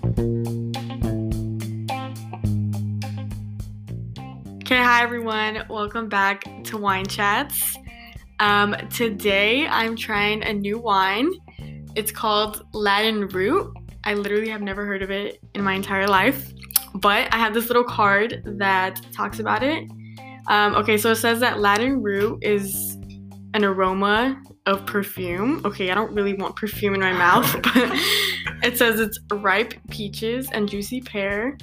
Okay, hi everyone. Welcome back to Wine Chats. Today I'm trying a new wine. It's called Latin Root. I literally have never heard of it in my entire life, but I have this little card that talks about it. Okay, so it says that Latin Root is an aroma of perfume. Okay, I don't really want perfume in my mouth, but it says it's ripe peaches and juicy pear.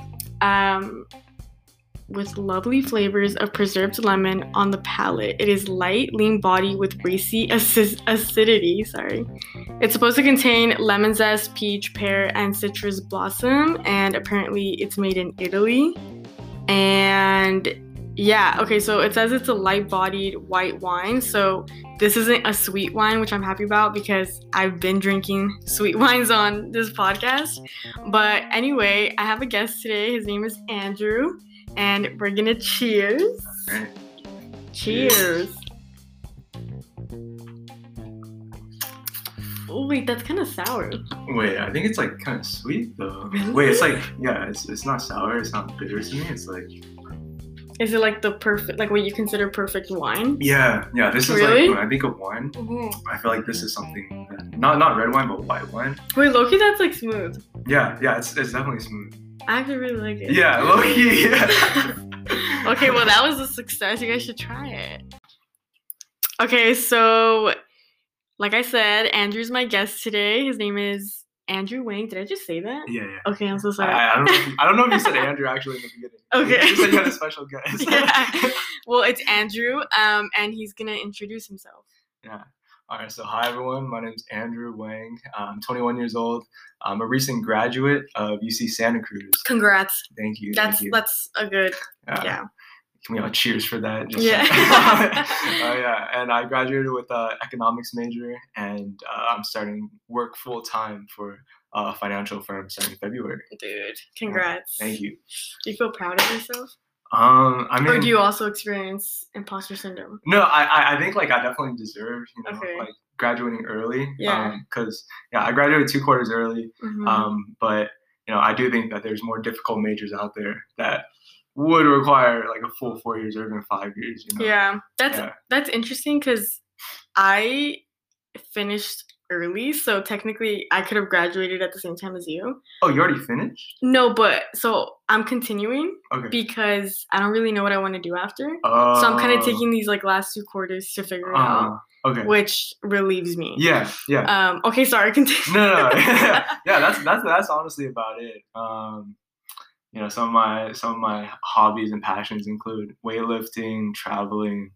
With lovely flavors of preserved lemon on the palate. It is light, lean body with racy acidity. It's supposed to contain lemon zest, peach, pear, and citrus blossom, and apparently it's made in Italy. And yeah, okay, so it says it's a light-bodied white wine, so this isn't a sweet wine, which I'm happy about because I've been drinking sweet wines on this podcast. But anyway, I have a guest today. His name is Andrew. And we're gonna cheers. Cheers. Oh wait, that's kind of sour. Wait, I think it's like kind of sweet though. Really? Wait, it's like it's not sour. It's not bitter to me. It's like. Is it like the perfect, like what you consider perfect wine? Yeah. This is really? like when I think of wine, I feel like this is something that, not red wine but white wine. Wait, low-key, that's like smooth. Yeah, it's definitely smooth. I actually really like it. Yeah, low-key, yeah. Okay, well that was a success. You guys should try it. Okay, so like I said, Andrew's my guest today. His name is Andrew Wang. Did I just say that? Yeah. Okay, I'm so sorry. I don't know if you said Andrew actually in the beginning. Okay. You said you had a special guest. Yeah. Well, it's Andrew, and he's gonna introduce himself. Yeah. All right, so hi everyone. My name's Andrew Wang. I'm 21 years old. I'm a recent graduate of UC Santa Cruz. Congrats. Thank you. That's a good, yeah. Can we all cheers for that? Yeah. Yeah, and I graduated with an economics major, and I'm starting work full time for a financial firm starting February. Dude, congrats. Thank you. Do you feel proud of yourself? I mean, or do you also experience imposter syndrome? No, I think like I definitely deserve, Okay. like graduating early. Yeah. Because I graduated 2 quarters early. Mm-hmm. But I do think that there's more difficult majors out there that would require like a full 4 years or even 5 years. Yeah, that's interesting because I finished early, so technically I could have graduated at the same time as you. Oh, you already finished? No, but so I'm continuing Okay. because I don't really know what I want to do after. So I'm kind of taking these like last 2 quarters to figure it out. Okay. Which relieves me. Yeah. Okay, sorry, continue. No. Yeah, that's honestly about it. Some of my hobbies and passions include weightlifting, traveling,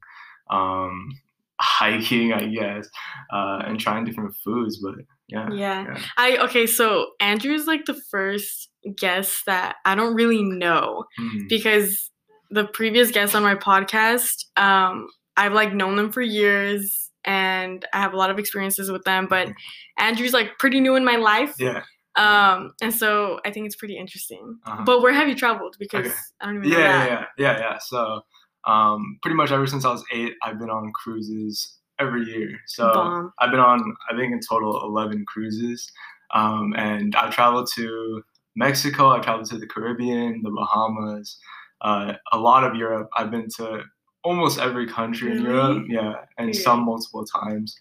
hiking, I guess, and trying different foods. But yeah. Okay, so Andrew's like the first guest that I don't really know because the previous guests on my podcast, I've like known them for years and I have a lot of experiences with them, but Andrew's like pretty new in my life. Yeah. And so I think it's pretty interesting. But where have you traveled? Because I don't even know that. Yeah. So, pretty much ever since I was 8, I've been on cruises every year. So I've been on, I think in total 11 cruises. And I've traveled to Mexico. I've traveled to the Caribbean, the Bahamas, a lot of Europe. I've been to almost every country in Europe. Yeah. And some multiple times.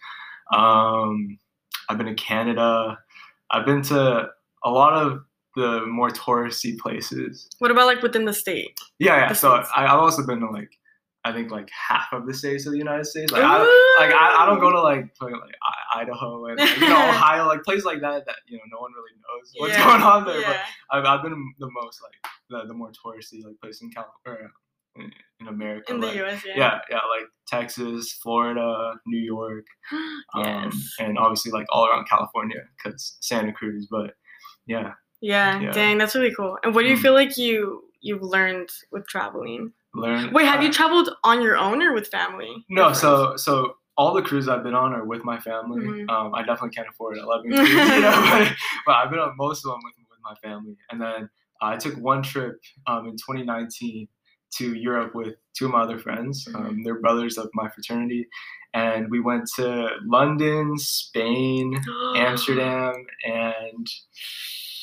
I've been to Canada. I've been to a lot of the more touristy places. What about like within the state? Yeah. So I've also been to like, I think like half of the states of the United States. I don't go to like Idaho and Ohio, like places like that no one really knows what's going on there. Yeah. But I've been the most like the more touristy like place in California, in America. In the like, US, yeah, like Texas, Florida, New York, yes. And obviously like all around California because Santa Cruz. But yeah. Dang, that's really cool. And what do you feel like you've learned with traveling? Wait, have you traveled on your own or with family? No, so all the cruises I've been on are with my family. I definitely can't afford 11 cruises, but I've been on most of them with my family. And then I took one trip in 2019 to Europe with 2 of my other friends. They're brothers of my fraternity. And we went to London, Spain, Amsterdam, and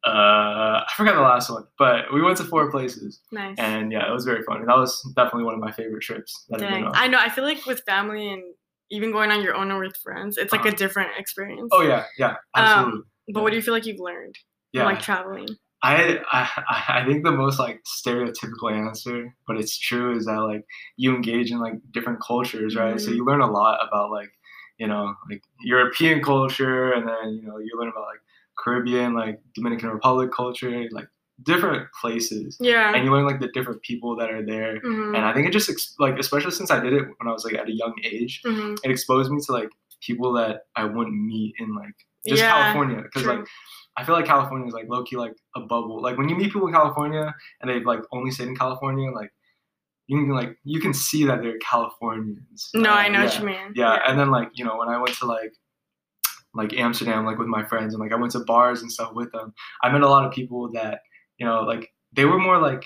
I forgot the last one, but we went to 4 places. Nice. And yeah, it was very fun. And that was definitely one of my favorite trips that I've been on. I know. I feel like with family and even going on your own or with friends, it's like a different experience. Oh yeah, absolutely. But what do you feel like you've learned from like traveling? I think the most like stereotypical answer, but it's true, is that like you engage in like different cultures, right? So you learn a lot about like, you know, like European culture, and then, you know, you learn about like Caribbean, like Dominican Republic culture, like different places. Yeah. And you learn like the different people that are there. And I think it just like, especially since I did it when I was like at a young age, it exposed me to like people that I wouldn't meet in like just California. Because like I feel like California is like low key like a bubble. Like when you meet people in California and they've like only stayed in California, like you can see that they're Californians. No, I know what you mean. Yeah. And then like, you know, when I went to like Amsterdam, like with my friends, and like I went to bars and stuff with them, I met a lot of people that, you know, like they were more like,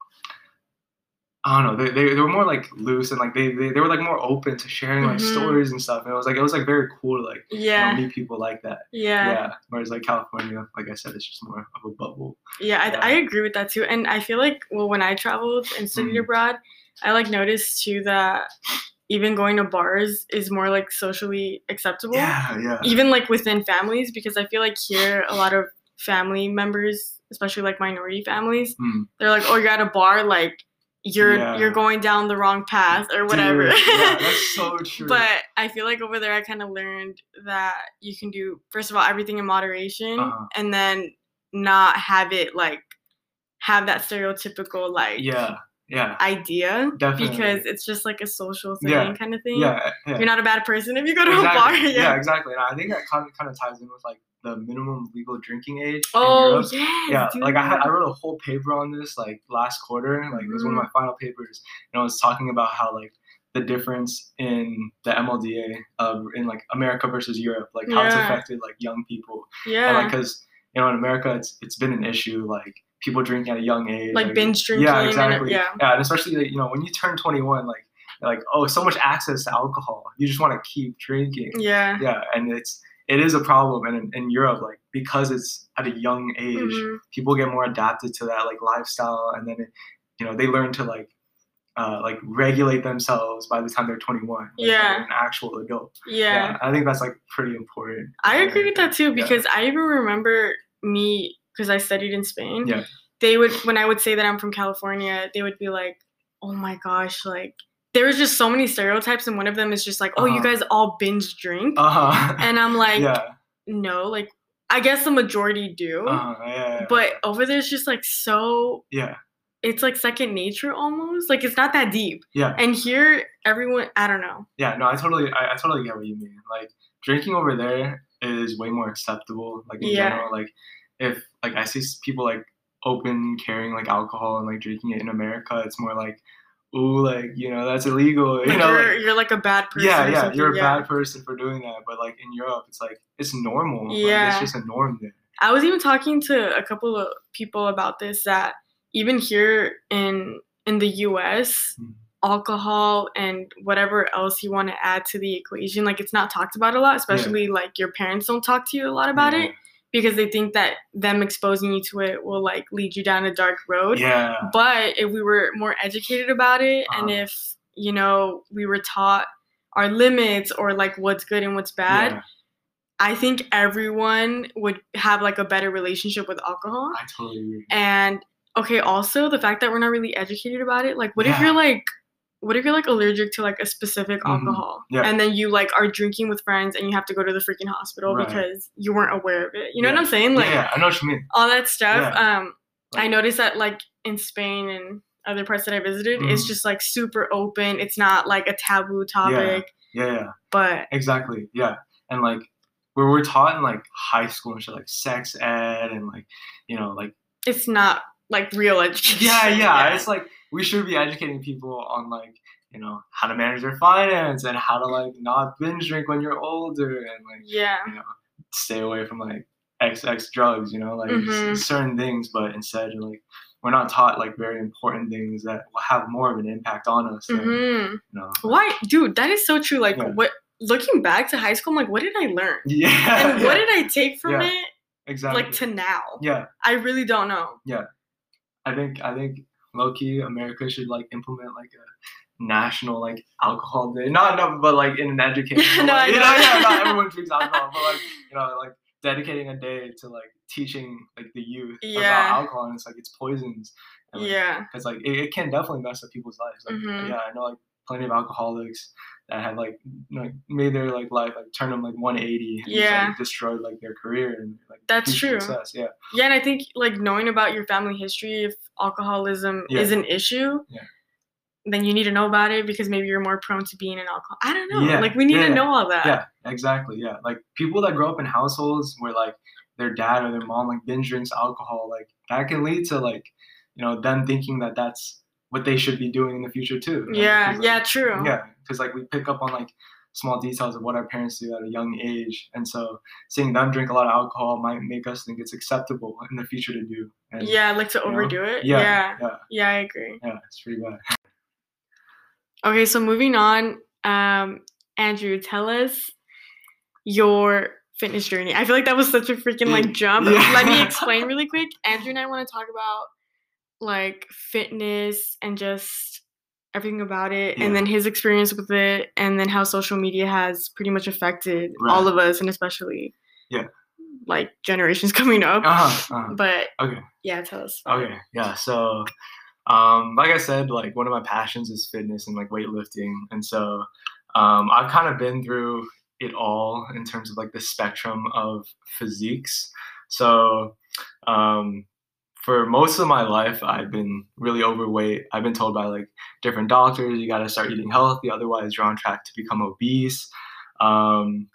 I don't know, they were more like loose, and like they were like more open to sharing like stories and stuff. And it was like very cool to like you know, meet people like that. Yeah. Whereas like California, like I said, it's just more of a bubble. Yeah, I agree with that too. And I feel like, well, when I traveled and studied abroad, I like noticed too that even going to bars is more like socially acceptable. Yeah. Even like within families, because I feel like here a lot of family members, especially like minority families, they're like, oh, you're at a bar, like you're going down the wrong path or whatever. Dude, yeah, that's so true. But I feel like over there I kind of learned that you can do, first of all, everything in moderation, and then not have it like have that stereotypical like idea. Definitely. Because it's just like a social thing kind of thing. Yeah. You're not a bad person if you go to a bar. Yeah, exactly. And I think that kind of ties in with like the minimum legal drinking age in Europe. Yeah, dude. Like I wrote a whole paper on this like last quarter. Like it was one of my final papers, and I was talking about how like the difference in the MLDA in like America versus Europe, like how it's affected like young people. And like, because you know in America it's been an issue, like people drinking at a young age, like binge drinking. Yeah, exactly. And especially like, you know, when you turn 21, like oh, so much access to alcohol, you just want to keep drinking. Yeah, and it is a problem. And in Europe, like because it's at a young age, people get more adapted to that like lifestyle, and then you know they learn to like regulate themselves by the time they're 21. Like an actual adult. Yeah, I think that's like pretty important. I agree with that too, because I even remember me, because I studied in Spain. They would, when I would say that I'm from California, they would be like, oh my gosh, like there was just so many stereotypes, and one of them is just like, oh, you guys all binge drink. And I'm like, no, like I guess the majority do. But over there it's just like so it's like second nature almost. Like it's not that deep. And here everyone, I don't know. No, I totally get what you mean. Like drinking over there is way more acceptable. Like in general, like if like I see people like open carrying like alcohol and like drinking it in America, it's more like, ooh, like, you know, that's illegal. You know, you're like a bad person. You're a bad person for doing that. But like in Europe, it's like it's normal. Like, it's just a norm there. I was even talking to a couple of people about this, that even here in the US, alcohol and whatever else you want to add to the equation, like it's not talked about a lot, especially like your parents don't talk to you a lot about it, because they think that them exposing you to it will like lead you down a dark road. But if we were more educated about it, and if, you know, we were taught our limits or like what's good and what's bad, I think everyone would have like a better relationship with alcohol. I totally agree. And okay, also the fact that we're not really educated about it, like what if you're like allergic to like a specific alcohol, and then you like are drinking with friends and you have to go to the freaking hospital because you weren't aware of it. You know what I'm saying? Like I know what you mean. All that stuff. I noticed that like in Spain and other parts that I visited, it's just like super open. It's not like a taboo topic. But exactly. And like where we're taught in like high school and shit, like sex ed and like, you know, like it's not like real education. It's like we should be educating people on like, you know, how to manage their finance and how to like not binge drink when you're older and like you know, stay away from like XX drugs, you know, like certain things. But instead, like we're not taught like very important things that will have more of an impact on us than, you know. Why, dude? That is so true. Like what? Looking back to high school, I'm like, what did I learn? And what did I take from it? exactly. Like to now. Yeah. I really don't know. Yeah. I think low-key America should like implement like a national like alcohol day. Not but like in an educational No, way. I know. Yeah, not everyone drinks alcohol, but like like dedicating a day to like teaching like the youth about alcohol, and it's like it's poisons. And, like, because like it can definitely mess up people's lives. Like yeah, I know like plenty of alcoholics that have like made their like life like turn them like 180 and just, like, destroyed like their career and like that's true. Success. Yeah. Yeah, and I think like knowing about your family history, if alcoholism is an issue, then you need to know about it because maybe you're more prone to being an alcoholic. I don't know. Like we need to know all that. Yeah, exactly. Yeah, like people that grow up in households where like their dad or their mom like binge drinks alcohol, like that can lead to like them thinking that that's what they should be doing in the future too. Right? Yeah, like, true. Yeah, because like we pick up on like small details of what our parents do at a young age, and so seeing them drink a lot of alcohol might make us think it's acceptable in the future to do. And, like to overdo it. Yeah, I agree. Yeah, it's pretty bad. Okay, so moving on, Andrew, tell us your fitness journey. I feel like that was such a freaking like jump. Yeah. Let me explain really quick. Andrew and I want to talk about like fitness and just everything about it, and then his experience with it, and then how social media has pretty much affected all of us, and especially like generations coming up. But tell us. Okay, yeah. So, like I said, like one of my passions is fitness and like weightlifting, and so I've kind of been through it all in terms of like the spectrum of physiques. So, for most of my life, I've been really overweight. I've been told by like different doctors, you got to start eating healthy, otherwise you're on track to become obese. And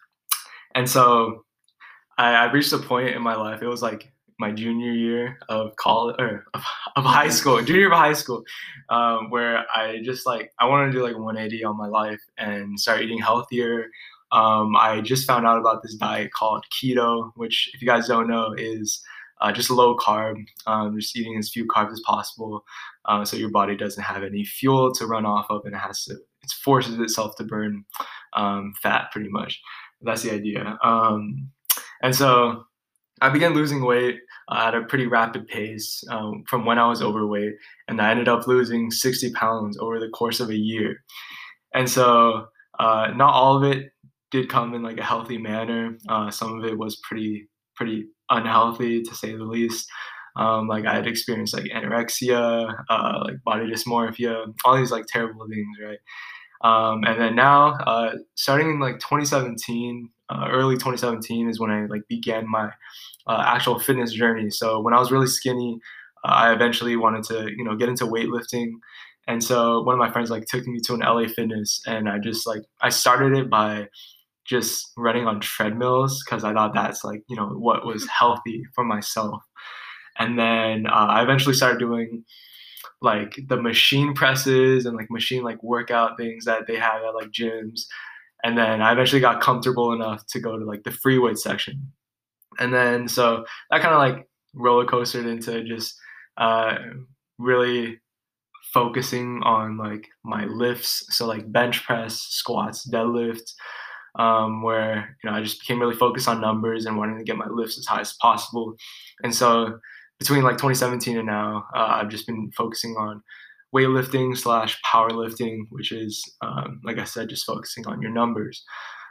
so I reached a point in my life. It was like my junior year of college or of high school, junior year of high school, where I just like I wanted to do like 180 on my life and start eating healthier. I just found out about this diet called keto, which if you guys don't know is just low carb, just eating as few carbs as possible, so your body doesn't have any fuel to run off of, and it forces itself to burn fat pretty much. That's the idea. And so I began losing weight at a pretty rapid pace from when I was overweight, and I ended up losing 60 pounds over the course of a year. And so not all of it did come in like a healthy manner. Some of it was pretty unhealthy, to say the least. Like I had experienced like anorexia, like body dysmorphia, all these like terrible things, right? And then now, starting in like 2017, early 2017 is when I like began my actual fitness journey. So when I was really skinny, I eventually wanted to get into weightlifting. And so one of my friends like took me to an LA Fitness, and I started it by just running on treadmills because I thought that's like what was healthy for myself. And then I eventually started doing like the machine presses and like machine like workout things that they have at like gyms. And then I eventually got comfortable enough to go to like the free weight section. And then so that kind of like roller coastered into just really focusing on like my lifts. So like bench press, squats, deadlifts, where I just became really focused on numbers and wanting to get my lifts as high as possible. And so between like 2017 and now, I've just been focusing on weightlifting / powerlifting, which is like I said, just focusing on your numbers.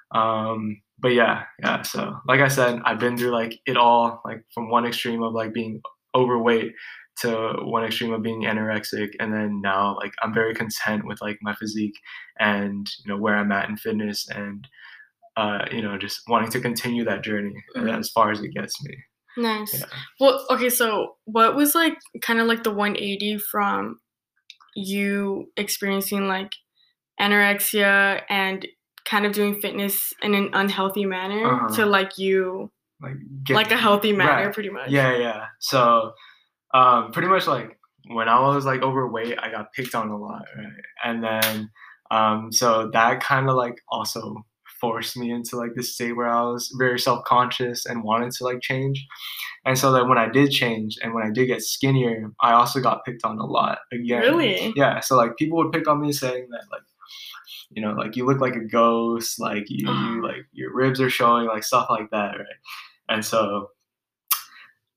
But yeah. So like I said, I've been through like it all, like from one extreme of like being overweight to one extreme of being anorexic, and then now like I'm very content with like my physique and where I'm at in fitness, and just wanting to continue that journey as far as it gets me. Nice. Yeah. Well, okay, so what was like kind of like the 180 from you experiencing like anorexia and kind of doing fitness in an unhealthy manner to like you like a healthy manner, pretty much? Yeah. So pretty much like when I was like overweight, I got picked on a lot, right? And then so that kind of like also forced me into like this state where I was very self-conscious and wanted to like change. And so that when I did change and when I did get skinnier, I also got picked on a lot again. Really? Yeah. So like people would pick on me saying that like, like you look like a ghost, like you like your ribs are showing, like stuff like that, right? And so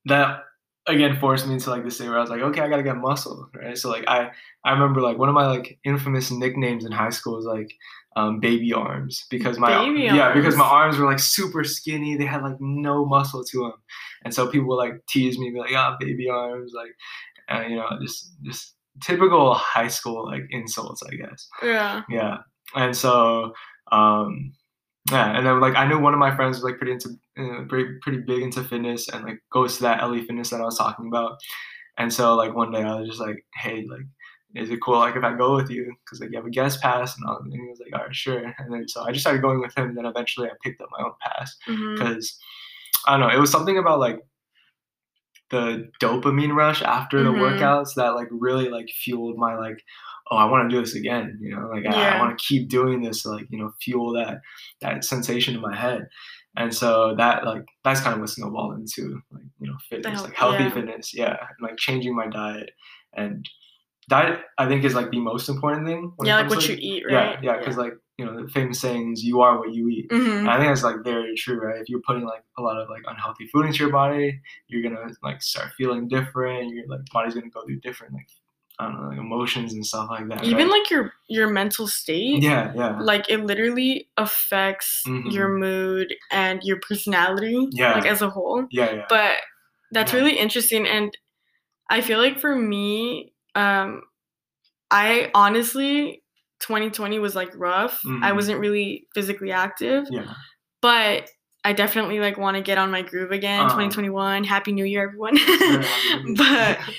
that again forced me into like this thing where I was like, okay, I gotta get muscle, right? So like I remember like one of my like infamous nicknames in high school was like baby arms because Baby because my arms. arms were like super skinny. They had like no muscle to them, and so people would like tease me, be like, ah, baby arms, like you know, just typical high school like insults, I guess. Yeah. Yeah, and so yeah, and then like I knew one of my friends was like pretty into pretty big into fitness and like goes to that LA Fitness that I was talking about. And so like one day I was just like, hey, like, is it cool like if I go with you? Because like you have a guest pass and he was like, all right, sure. And then so I just started going with him. And then eventually I picked up my own pass Mm-hmm. because I don't know, it was something about like the dopamine rush after the Mm-hmm. workouts that like really like fueled my like, oh, I want to do this again, you know, like I Yeah. want to keep doing this to like, you know, fuel that sensation in my head. And so that like that's kind of what snowballed into like, you know, fitness, like healthy Yeah. fitness, yeah, and like changing my diet. And diet I think is like the most important thing when it Yeah, like comes to what like you eat, yeah, right? yeah, because like you know the famous saying is you are what you eat. And Mm-hmm. I think that's like very true, right? If you're putting like a lot of like unhealthy food into your body, you're gonna like start feeling different. Your like body's gonna go through different like I don't know like emotions and stuff like that, Even right? like your mental state, Yeah, yeah. like it literally affects your Hmm. mood and your personality, like Yeah, as a whole. yeah, yeah, But that's yeah. really interesting, and I feel like for me, I honestly 2020 was like rough. I Hmm. wasn't really physically active, Yeah. but I definitely like want to get on my groove again. Uh, 2021, Happy New Year, everyone. yes, sir. Happy New But Year.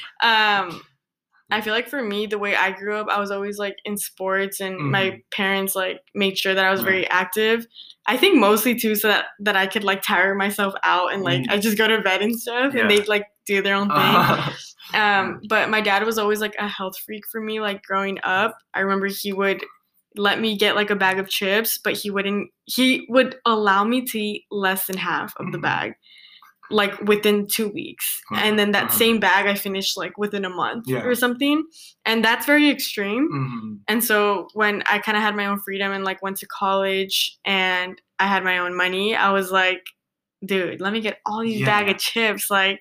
I feel like for me, the way I grew up, I was always like in sports, and my Hmm. parents like made sure that I was Right. very active. I think mostly too, so that I could like tire myself out and like I Mm. just go to bed and stuff, and Yeah. they'd like do their own thing. Yeah. But my dad was always like a health freak for me. Like growing up, I remember he would let me get like a bag of chips, but he wouldn't. He would allow me to eat less than half of the Mhm. bag, like within 2 weeks, and then that Uh-huh. same bag I finished like within a month or Yeah. something, and that's very extreme. Mhm. And so when I kind of had my own freedom and like went to college and I had my own money, I was like, dude, let me get all these bag Yeah. of chips. Like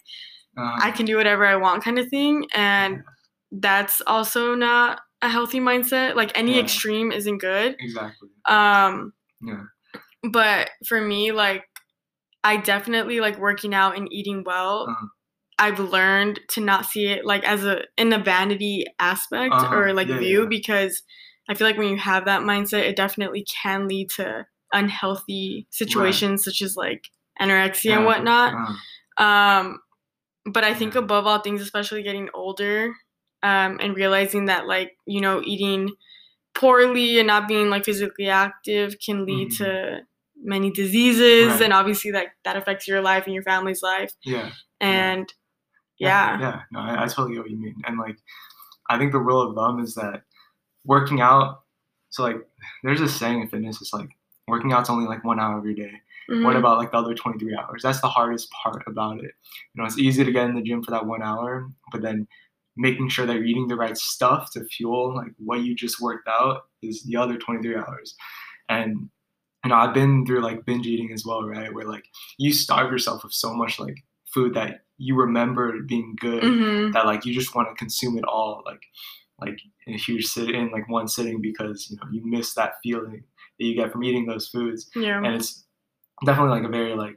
I Uh, can do whatever I want kind of thing. yeah. And that's also not a healthy mindset. Like any Yeah. extreme isn't good. Exactly. Um, Yeah. but for me, like I definitely like working out and eating well. Uh-huh. I've learned to not see it like as in a vanity aspect Uh-huh. or like Yeah, view, yeah. because I feel like when you have that mindset, it definitely can lead to unhealthy Right. situations such as like anorexia and Yeah. whatnot. Uh-huh. Um, but I think Yeah. above all things, especially getting older, and realizing that like, eating poorly and not being like physically active can lead Mhm. to many diseases, Right. and obviously that affects your life and your family's life. Yeah. Yeah. And Yeah. yeah. Yeah. No, I totally get what you mean. And like I think the rule of thumb is that working out so like there's a saying in fitness, it's like working out's only like 1 hour every day. What Mhm. about like the other 23 hours? That's the hardest part about it. You know, it's easy to get in the gym for that 1 hour, but then making sure that you're eating the right stuff to fuel like what you just worked out is the other 23 hours. And you know, I've been through like binge eating as well, right? Where like you starve yourself of so much like food that you remember being good Mhm. that like you just want to consume it all like in a huge sit in like one sitting because you know you miss that feeling that you get from eating those foods. Yeah. And it's definitely like a very like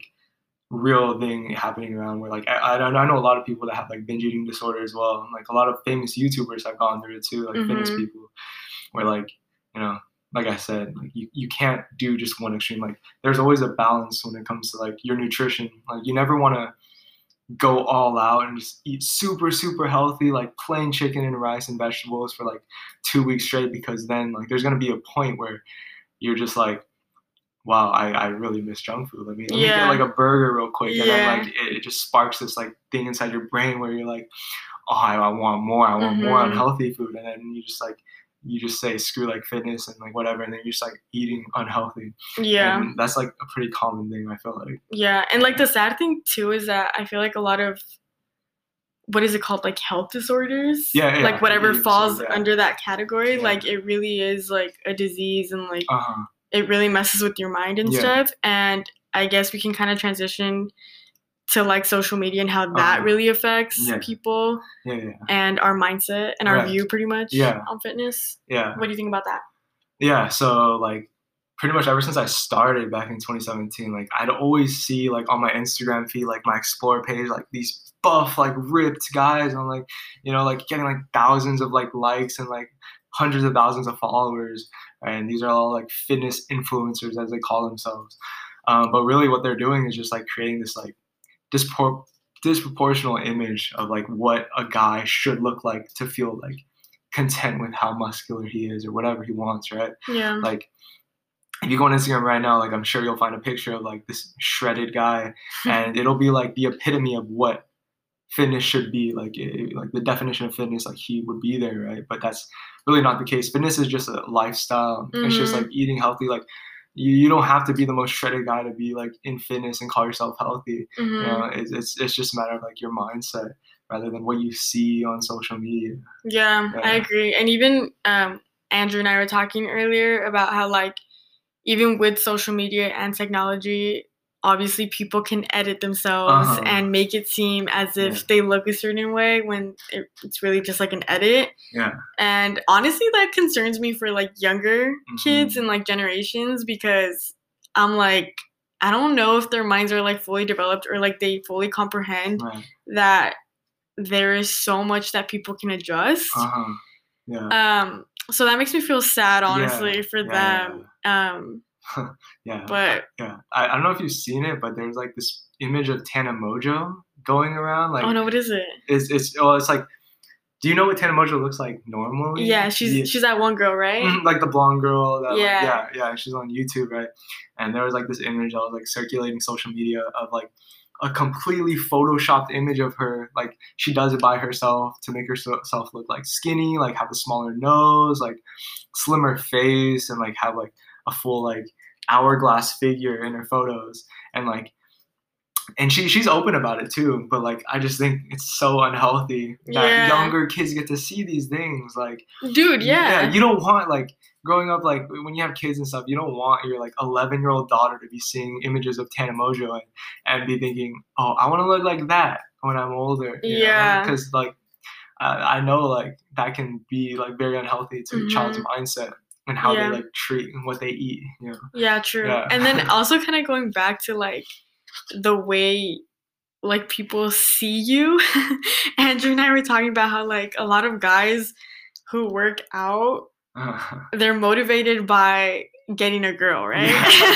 real thing happening around where like I know a lot of people that have like binge eating disorder as well. And, like a lot of famous YouTubers have gone through it too, like fitness Mhm. people, where like you know, like I said, like you can't do just one extreme. Like there's always a balance when it comes to like your nutrition. Like you never want to go all out and just eat super super healthy like plain chicken and rice and vegetables for like 2 weeks straight because then like there's gonna be a point where you're just like wow, I really miss junk food. Let me get like Yeah. a burger real quick, and then like Yeah. it just sparks this like thing inside your brain where you're like, oh, I want more. I want more Mhm. unhealthy food, and then you just say screw like fitness and like whatever, and then you're just like eating unhealthy, Yeah. and that's like a pretty common thing. I feel like. Yeah. And like Yeah. the sad thing too is that I feel like a lot of what is it called, like health disorders, Yeah, like yeah, whatever eating disorders. falls Yeah, under that category, yeah. like it really is like a disease, and like Uh huh. it really messes with your mind and Yeah. stuff. And I guess we can kind of transition to like social media and how that really affects people and our mindset and our view pretty much on fitness. What do you think about that? Yeah, so like pretty much ever since I started back in 2017, like I'd always see like on my Instagram feed, like my Explore page, like these buff, like ripped guys on like, you know, like getting like thousands of like likes and like hundreds of thousands of followers. Right? And these are all like fitness influencers as they call themselves. But really what they're doing is just like creating this like disproportional image of like what a guy should look like to feel like content with how muscular he is or whatever he wants, right? Yeah. Like if you go on Instagram right now, like I'm sure you'll find a picture of like this shredded guy and it'll be like the epitome of what fitness should be, like the definition of fitness, like he would be there, right? But that's really not the case. Fitness is just a lifestyle. It's just like eating healthy. Like you don't have to be the most shredded guy to be like in fitness and call yourself healthy. You know, it's just a matter of like your mindset rather than what you see on social media. Yeah, I agree. And even Andrew and I were talking earlier about how like even with social media and technology, obviously people can edit themselves and make it seem as if they look a certain way when it's really just like an edit. Yeah. And honestly, that concerns me for like younger kids and like generations, because I'm like, I don't know if their minds are like fully developed or like they fully comprehend that there is so much that people can adjust. Yeah. So that makes me feel sad, honestly, for them. Yeah. But I don't know if you've seen it, but there's like this image of Tana Mongeau going around. Like, oh no, what is it? It's like, do you know what Tana Mongeau looks like normally? Yeah, she's that one girl, right? Like the blonde girl. That, yeah. Like, she's on YouTube, right? And there was like this image that was like circulating social media of like a completely photoshopped image of her. Like she does it by herself to make herself look like skinny, like have a smaller nose, like slimmer face, and like have like a full like hourglass figure in her photos. And like, and she's open about it too, but like I just think it's so unhealthy that younger kids get to see these things. Like, dude, you don't want, like, growing up, like when you have kids and stuff, you don't want your like 11-year-old daughter to be seeing images of Tana Mongeau and be thinking, oh, I want to look like that when I'm older. You know? Because like I know like that can be like very unhealthy to a child's mindset and how they like treat and what they eat. You know? Yeah, true. Yeah. And then also kind of going back to like the way like people see you. Andrew and I were talking about how like a lot of guys who work out, they're motivated by getting a girl, right?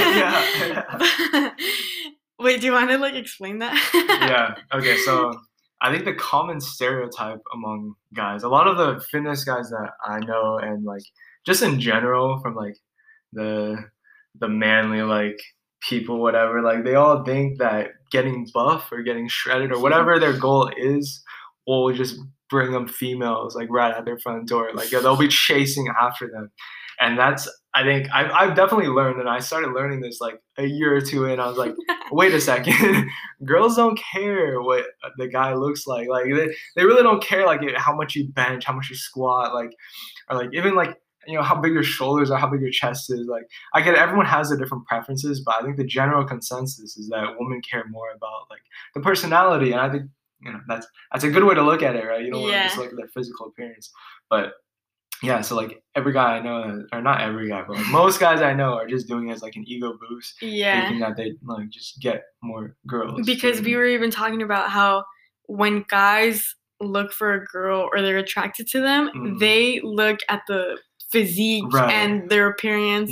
Yeah. Wait, do you want to like explain that? Yeah. Okay. So I think the common stereotype among guys, a lot of the fitness guys that I know, and like just in general from like the manly like people, whatever, like they all think that getting buff or getting shredded or whatever their goal is will just bring them females like right at their front door. Like they'll be chasing after them. And that's, I think I've definitely learned, and I started learning this like a year or two in. I was like, wait a second, girls don't care what the guy looks like. Like they really don't care like how much you bench, how much you squat, like, or like even like, you know, how big your shoulders are, how big your chest is. Like I get it, everyone has their different preferences, but I think the general consensus is that women care more about like the personality. And I think, you know, that's a good way to look at it, right? You don't want to just look at their physical appearance. But yeah, so like every guy I know, or not every guy, but like most guys I know are just doing it as like an ego boost, thinking that they like just get more girls. Because we were even talking about how when guys look for a girl or they're attracted to them, they look at the physique and their appearance,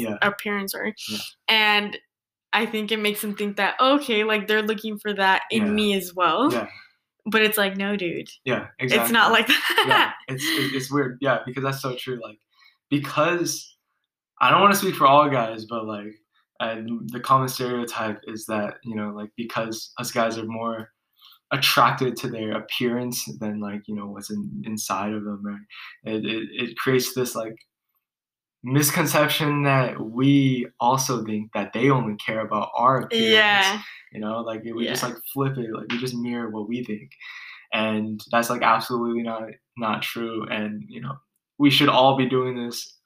and I think it makes them think that, okay, like they're looking for that in me as well. But it's like, no, dude. Yeah, exactly. It's not like that. It's weird. Yeah, because that's so true. Like, because I don't want to speak for all guys, but like, the common stereotype is that, you know, like because us guys are more attracted to their appearance than like, you know, what's inside of them, right? It creates this like misconception that we also think that they only care about our appearance. Yeah. You know, like we just like flip it, like we just mirror what we think. And that's like absolutely not true. And, you know, we should all be doing this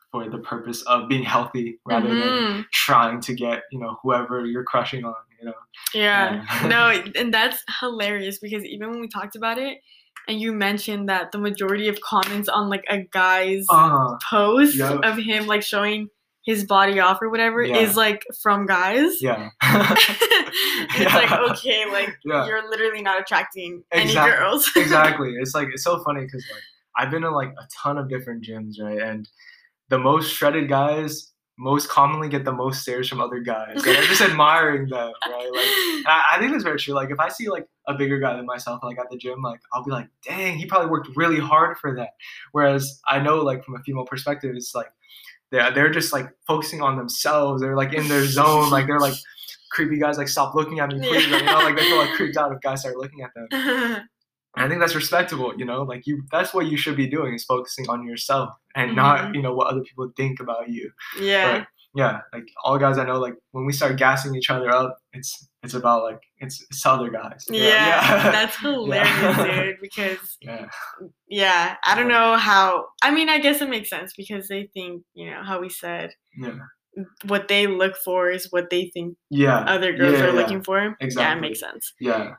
for the purpose of being healthy rather than trying to get, whoever you're crushing on, Yeah. No, and that's hilarious because even when we talked about it and you mentioned that the majority of comments on like a guy's post of him like showing his body off or whatever is like from guys. Yeah. It's like, okay, like you're literally not attracting any girls. Exactly. It's like, it's so funny because like I've been in like a ton of different gyms, right? And the most shredded guys most commonly get the most stares from other guys. And I'm just admiring them, right? Like I think that's very true. Like if I see like a bigger guy than myself like at the gym, like I'll be like, dang, he probably worked really hard for that. Whereas I know like from a female perspective, it's like they're just like focusing on themselves. They're like in their zone. Like they're like creepy guys like stop looking at me, please. Like they feel like creeped out if guys start looking at them. And I think that's respectable, like that's what you should be doing is focusing on yourself and not, what other people think about you. Yeah. But yeah, like all guys I know, like when we start gassing each other up, it's about like, it's other guys. Yeah. That's hilarious, dude, because I don't know how, I mean, I guess it makes sense because they think, how we said. Yeah. What they look for is what they think other girls are looking for. Exactly. Yeah, it makes sense. Yeah.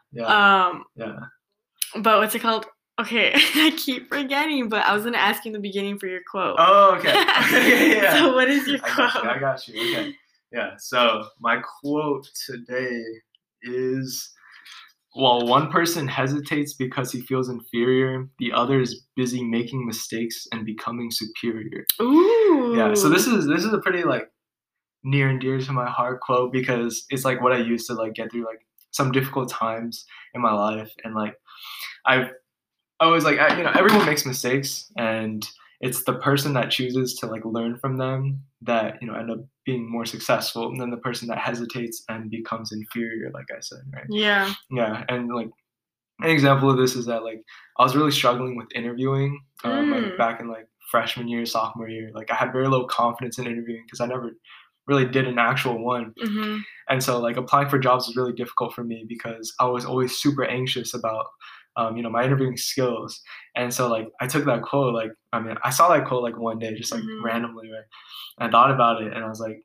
But what's it called? Okay, I keep forgetting, but I was going to ask you in the beginning for your quote. Oh, okay. Yeah. So what is your quote? I got you. Okay. Yeah, so my quote today is, while one person hesitates because he feels inferior, the other is busy making mistakes and becoming superior. Ooh. Yeah, so this is a pretty like near and dear to my heart quote because it's like what I used to like get through like some difficult times in my life. And like I was like, everyone makes mistakes, and it's the person that chooses to like learn from them that, end up being more successful than the person that hesitates and becomes inferior, like I said, right? Yeah. Yeah. And like an example of this is that like I was really struggling with interviewing like back in like freshman year, sophomore year. Like I had very low confidence in interviewing because I never really did an actual one. And so like applying for jobs was really difficult for me because I was always super anxious about my interviewing skills. And so like I took that quote, like I saw that quote like one day just like randomly, right? And I thought about it and I was like,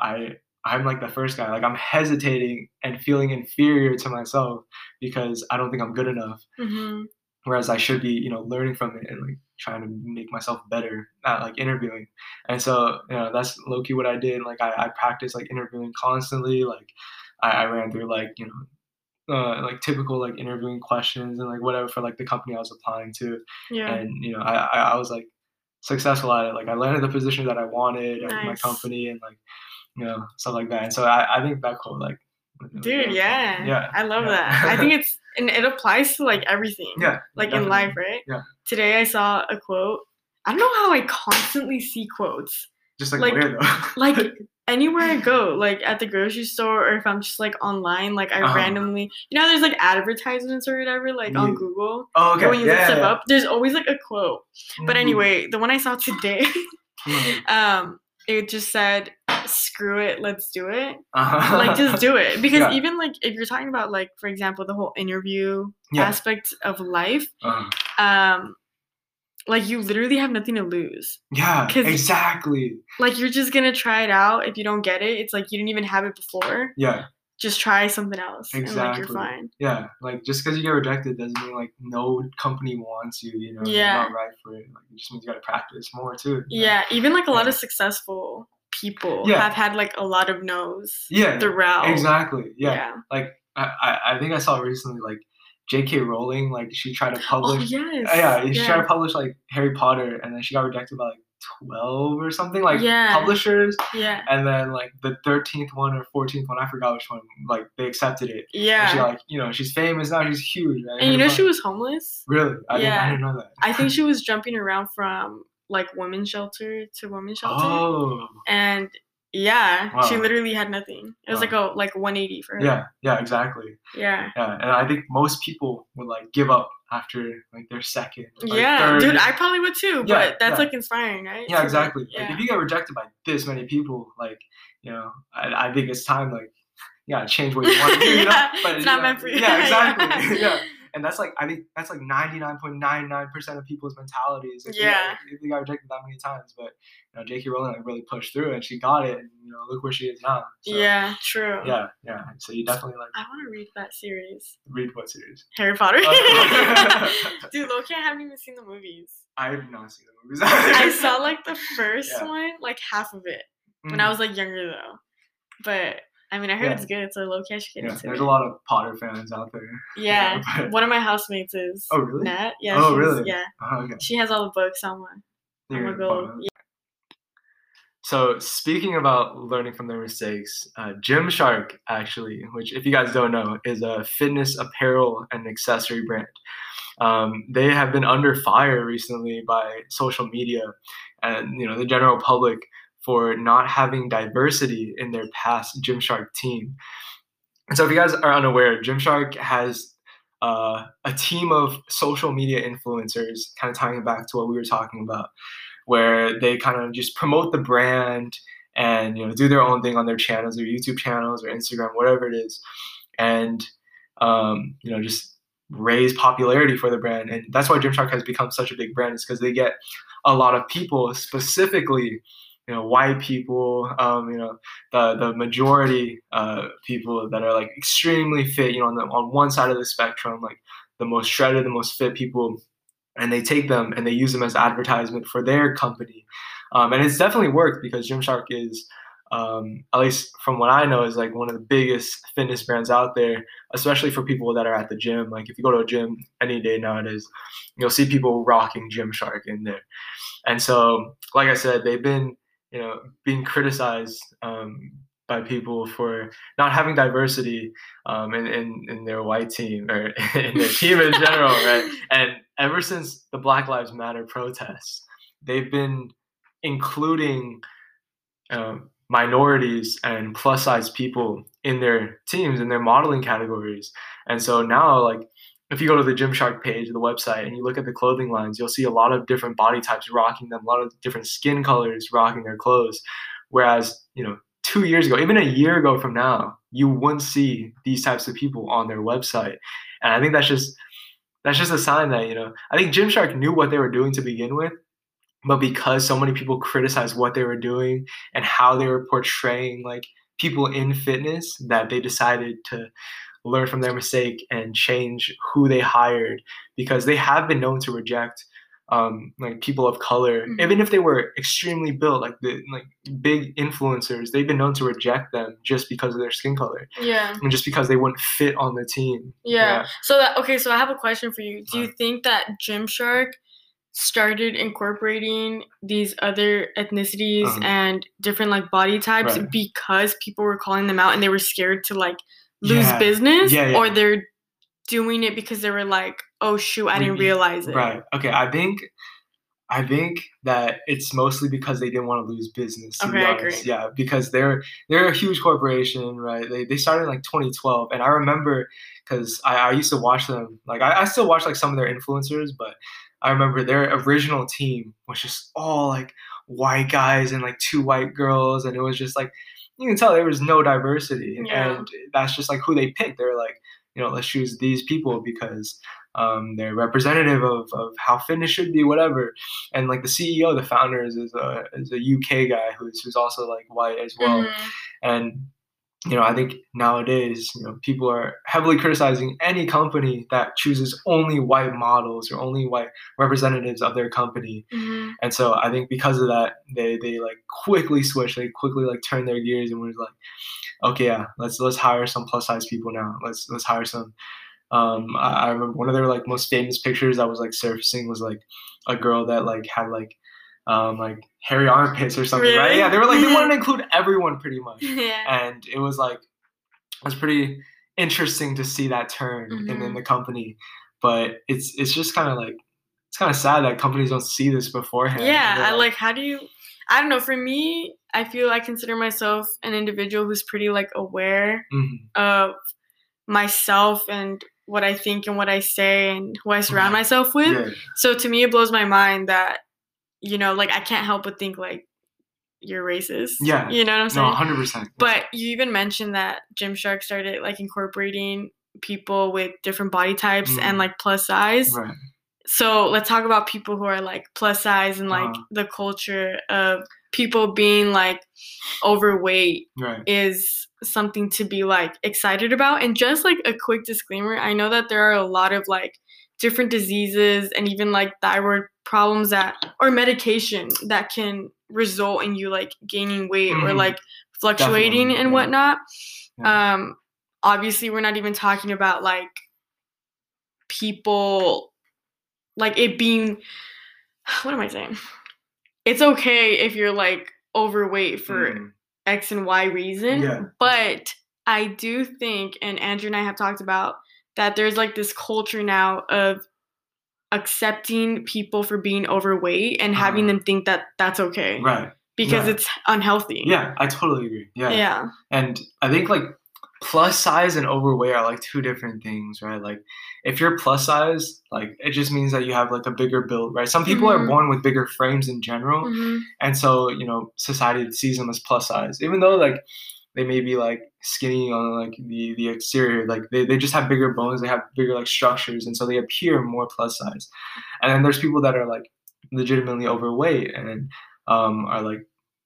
I'm like the first guy, like I'm hesitating and feeling inferior to myself because I don't think I'm good enough. Whereas I should be, learning from it and like trying to make myself better at like interviewing. And so, that's low-key what I did. Like I practiced like interviewing constantly. Like I ran through like, like typical like interviewing questions and like whatever for like the company I was applying to. Yeah. And, I was like successful at it. Like I landed the position that I wanted at my company and like, stuff like that. And so I think that quote like, dude, yeah, I love that. I think and it applies to like everything. Yeah, like definitely. In life, right? Yeah. Today I saw a quote. I don't know how I constantly see quotes. Just like where though? Like anywhere I go, like at the grocery store, or if I'm just like online, like I randomly, there's like advertisements or whatever, like on Google. Oh, okay. When you look stuff up, there's always like a quote. But anyway, the one I saw today, it just said, "Screw it, let's do it." Like just do it, because even like if you're talking about like, for example, the whole interview aspect of life, like you literally have nothing to lose. Yeah, exactly. Like you're just gonna try it out. If you don't get it, it's like you didn't even have it before. Yeah. Just try something else. Exactly. And like you're fine. Yeah. Like just because you get rejected doesn't mean like no company wants you, You're not right for it. Like it just means you gotta practice more too. Yeah. Even like a lot of successful people have had like a lot of no's throughout. Exactly. Yeah. Like I think I saw recently like J.K. Rowling, like she tried to publish. Oh, yes. She tried to publish like Harry Potter, and then she got rejected by like 12 or something, like publishers. Yeah. And then like the 13th one or 14th one, I forgot which one, like they accepted it. Yeah. And she like, she's famous now, she's huge. Right? And she was homeless? Really? I didn't know that. I think she was jumping around from like women's shelter to women's shelter. Oh. And she literally had nothing. It was like a 180 for her. Yeah, exactly. Yeah. Yeah, and I think most people would like give up after like their second. Like, third. Dude, I probably would too. But that's like inspiring, right? Yeah, exactly. Like if you get rejected by this many people, like I think it's time like change what you want to do. But it's not meant for you. Yeah, exactly. and that's like, I think that's like 99.99% of people's mentalities. If they got rejected that many times, but J.K. Rowling like really pushed through and she got it, and look where she is now. So, yeah, true. Yeah. So you definitely like. I want to read that series. Read what series? Harry Potter. Dude, low-key, I haven't even seen the movies. I have not seen the movies. I saw like the first one, like half of it, when I was like younger though. But I mean, I heard it's good, so low-key I should get into it. There's a lot of Potter fans out there. Yeah, one of my housemates is. Oh really? Nat. Yeah. Oh really? Yeah. Okay. She has all the books on one. So speaking about learning from their mistakes, Gymshark actually, which if you guys don't know, is a fitness apparel and accessory brand. They have been under fire recently by social media and the general public for not having diversity in their past Gymshark team. And so if you guys are unaware, Gymshark has a team of social media influencers, kind of tying it back to what we were talking about, where they kind of just promote the brand and do their own thing on their channels, their YouTube channels or Instagram, whatever it is, and just raise popularity for the brand. And that's why Gymshark has become such a big brand, is because they get a lot of people, specifically white people, the majority people that are like extremely fit, on one side of the spectrum, like the most shredded, the most fit people, and they take them and they use them as advertisement for their company. And it's definitely worked, because Gymshark is, at least from what I know, is like one of the biggest fitness brands out there, especially for people that are at the gym. Like if you go to a gym any day nowadays, you'll see people rocking Gymshark in there. And so, like I said, they've been being criticized by people for not having diversity in their white team, or in their team in general, right? And ever since the Black Lives Matter protests, they've been including minorities and plus size people in their teams, in their modeling categories. And so now, like, if you go to the Gymshark page of the website and you look at the clothing lines, you'll see a lot of different body types rocking them, a lot of different skin colors rocking their clothes. Whereas, 2 years ago, even a year ago from now, you wouldn't see these types of people on their website. And I think that's just a sign that, I think Gymshark knew what they were doing to begin with, but because so many people criticized what they were doing and how they were portraying like people in fitness, that they decided to learn from their mistake and change who they hired, because they have been known to reject like people of color, even if they were extremely built, like big influencers. They've been known to reject them just because of their skin color, and just because they wouldn't fit on the team. So I have a question for you. Do you think that Gymshark started incorporating these other ethnicities and different like body types because people were calling them out and they were scared to like lose business, or they're doing it because they were like, oh shoot, I didn't realize it? Right. Okay. I think that it's mostly because they didn't want to lose business. To be honest. I agree. Yeah, because they're a huge corporation, right? They started in like 2012, and I remember because I used to watch them. Like I still watch like some of their influencers, but I remember their original team was just all like white guys and like 2 white girls, and it was just like, you can tell there was no diversity, and that's just like who they picked. They're like, let's choose these people because they're representative of how fitness should be, whatever. And like the CEO, the founder is a UK guy who's also like white as well. And I think nowadays, people are heavily criticizing any company that chooses only white models or only white representatives of their company. And so I think because of that, they like quickly switched. They quickly like turned their gears and was like, okay, yeah, let's hire some plus size people now. Let's hire some. I remember one of their like most famous pictures that was like surfacing was like a girl that like had like hairy armpits or something, right? Yeah, they were like, they wanted to include everyone pretty much. And it was pretty interesting to see that turn in the company. But it's just kind of like, it's kind of sad that companies don't see this beforehand. How do you, I don't know, for me, I feel I consider myself an individual who's pretty like aware of myself and what I think and what I say and who I surround myself with. So to me, it blows my mind that, like I can't help but think like you're racist. You know what I'm saying? No, 100%. But you even mentioned that Gymshark started like incorporating people with different body types and like plus size. Right. So let's talk about people who are like plus size and like the culture of people being like overweight is something to be like excited about. And just like a quick disclaimer, I know that there are a lot of like different diseases and even like thyroid problems that or medication that can result in you like gaining weight or like fluctuating and whatnot. Obviously we're not even talking about like people like it being, what am I saying? It's okay if you're like overweight for X and Y reason, but I do think, and Andrew and I have talked about, that there's like this culture now of accepting people for being overweight and having them think that that's okay. Right. Because it's unhealthy. Yeah, I totally agree. Yeah. And I think like plus size and overweight are like two different things, right? Like if you're plus size, like it just means that you have like a bigger build, right? Some people are born with bigger frames in general. And so, you know, society sees them as plus size, even though like they may be like skinny on like the exterior, like they just have bigger bones, they have bigger like structures, and so they appear more plus size. And then there's people that are like legitimately overweight and are like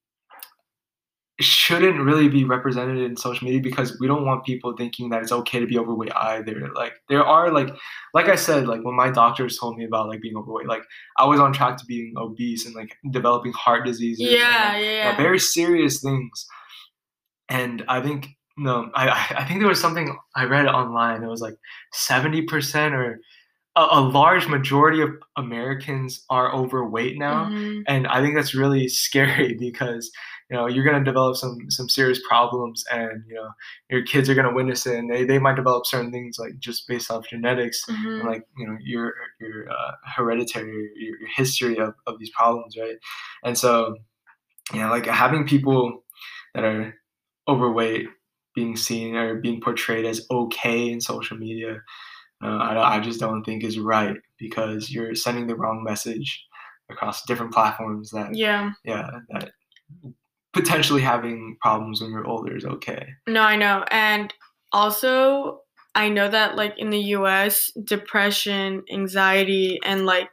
shouldn't really be represented in social media because we don't want people thinking that it's okay to be overweight either. Like there are like I said, like when my doctors told me about like being overweight, like I was on track to being obese and like developing heart diseases. Yeah. Very serious things. And I think I think there was something I read online. It was like 70% or a large majority of Americans are overweight now. And I think that's really scary because, you know, you're going to develop some serious problems and, you know, your kids are going to witness it and they might develop certain things like just based off genetics and like, you know, your hereditary, your history of these problems, right? And so, you know, like having people that are overweight being seen or being portrayed as okay in social media, I just don't think is right because you're sending the wrong message across different platforms that that potentially having problems when you're older is okay. No, I know. And also I know that like in the US, depression, anxiety, and like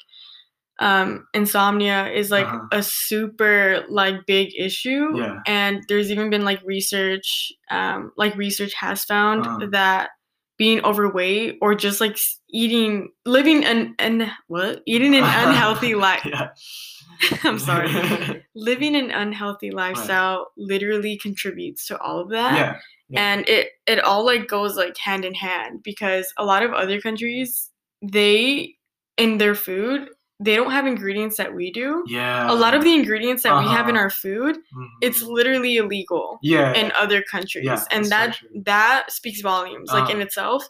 insomnia is like a super like big issue. And there's even been like research has found that being overweight or just like living an unhealthy life. I'm sorry. Living an unhealthy lifestyle literally contributes to all of that. And it all like goes like hand in hand because a lot of other countries, they in their food, they don't have ingredients that we do. A lot of the ingredients that we have in our food, it's literally illegal in other countries. And that speaks volumes, like in itself.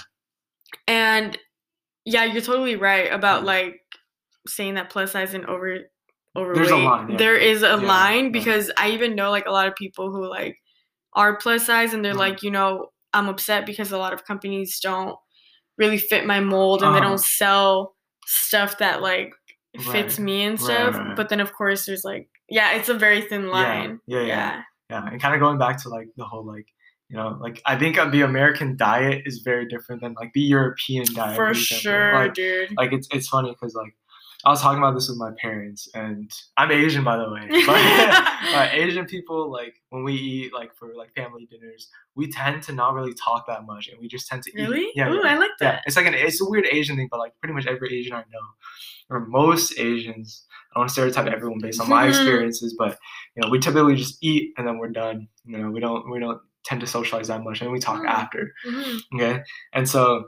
And yeah, you're totally right about like saying that plus size and overweight. There's a line. There is a line because I even know like a lot of people who like are plus size and they're like, you know, I'm upset because a lot of companies don't really fit my mold and they don't sell stuff that like fits me and stuff. But then of course there's like, it's a very thin line. Yeah. And kind of going back to like the whole like, you know, like I think the American diet is very different than like the European diet. For sure, like, dude. Like it's funny because like I was talking about this with my parents, and I'm Asian, by the way. But Asian people, like when we eat like for like family dinners, we tend to not really talk that much, and we just tend to eat. Really? Ooh, I like that. It's like it's a weird Asian thing, but like pretty much every Asian I know, or most Asians, I don't want to stereotype everyone based on my experiences, but you know, we typically just eat and then we're done. You know, we don't tend to socialize that much, and we talk after. Okay, and so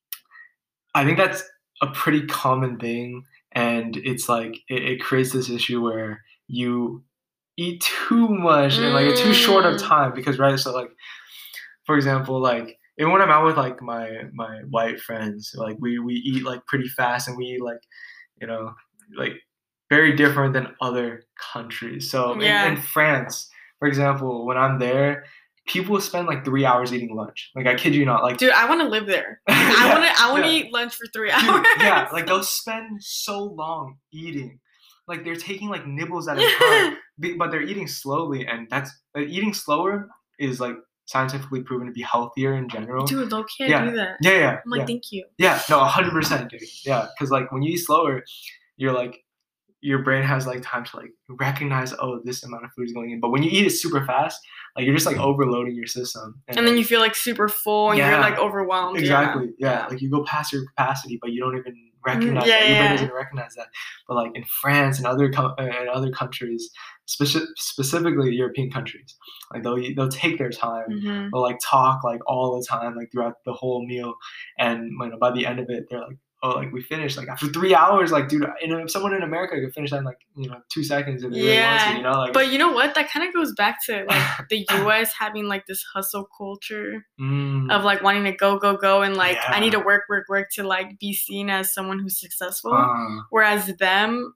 I think that's a pretty common thing. And it's like it creates this issue where you eat too much in like a too short of time because so like for example, like even when I'm out with like my white friends, like we eat like pretty fast and we eat like, you know, like very different than other countries. So in France, for example, when I'm there, people spend like 3 hours eating lunch. Like I kid you not. Like, dude, I want to live there. I want to eat lunch for 3 hours. Dude, like they'll spend so long eating. Like they're taking like nibbles at a time, but they're eating slowly, and that's eating slower is like scientifically proven to be healthier in general. Dude, low-key, I do that. Yeah. I'm like, thank you. Yeah, no, 100%, dude. Yeah, because like when you eat slower, you're like, your brain has like time to like recognize, oh, this amount of food is going in. But when you eat it super fast, like you're just like overloading your system. And then you feel like super full and you're like overwhelmed. Exactly. Yeah. Like you go past your capacity, but you don't even recognize that. Your brain doesn't recognize that. But like in France and other countries, specifically European countries, like they'll take their time. They'll like talk like all the time, like throughout the whole meal, and by the end of it, they're like, oh, like we finished like after 3 hours. Like, dude, someone in America could finish that in like 2 seconds if they really want to. Like. But you know what? That kind of goes back to like the U.S. having like this hustle culture of like wanting to go, and like I need to work to like be seen as someone who's successful. Whereas them,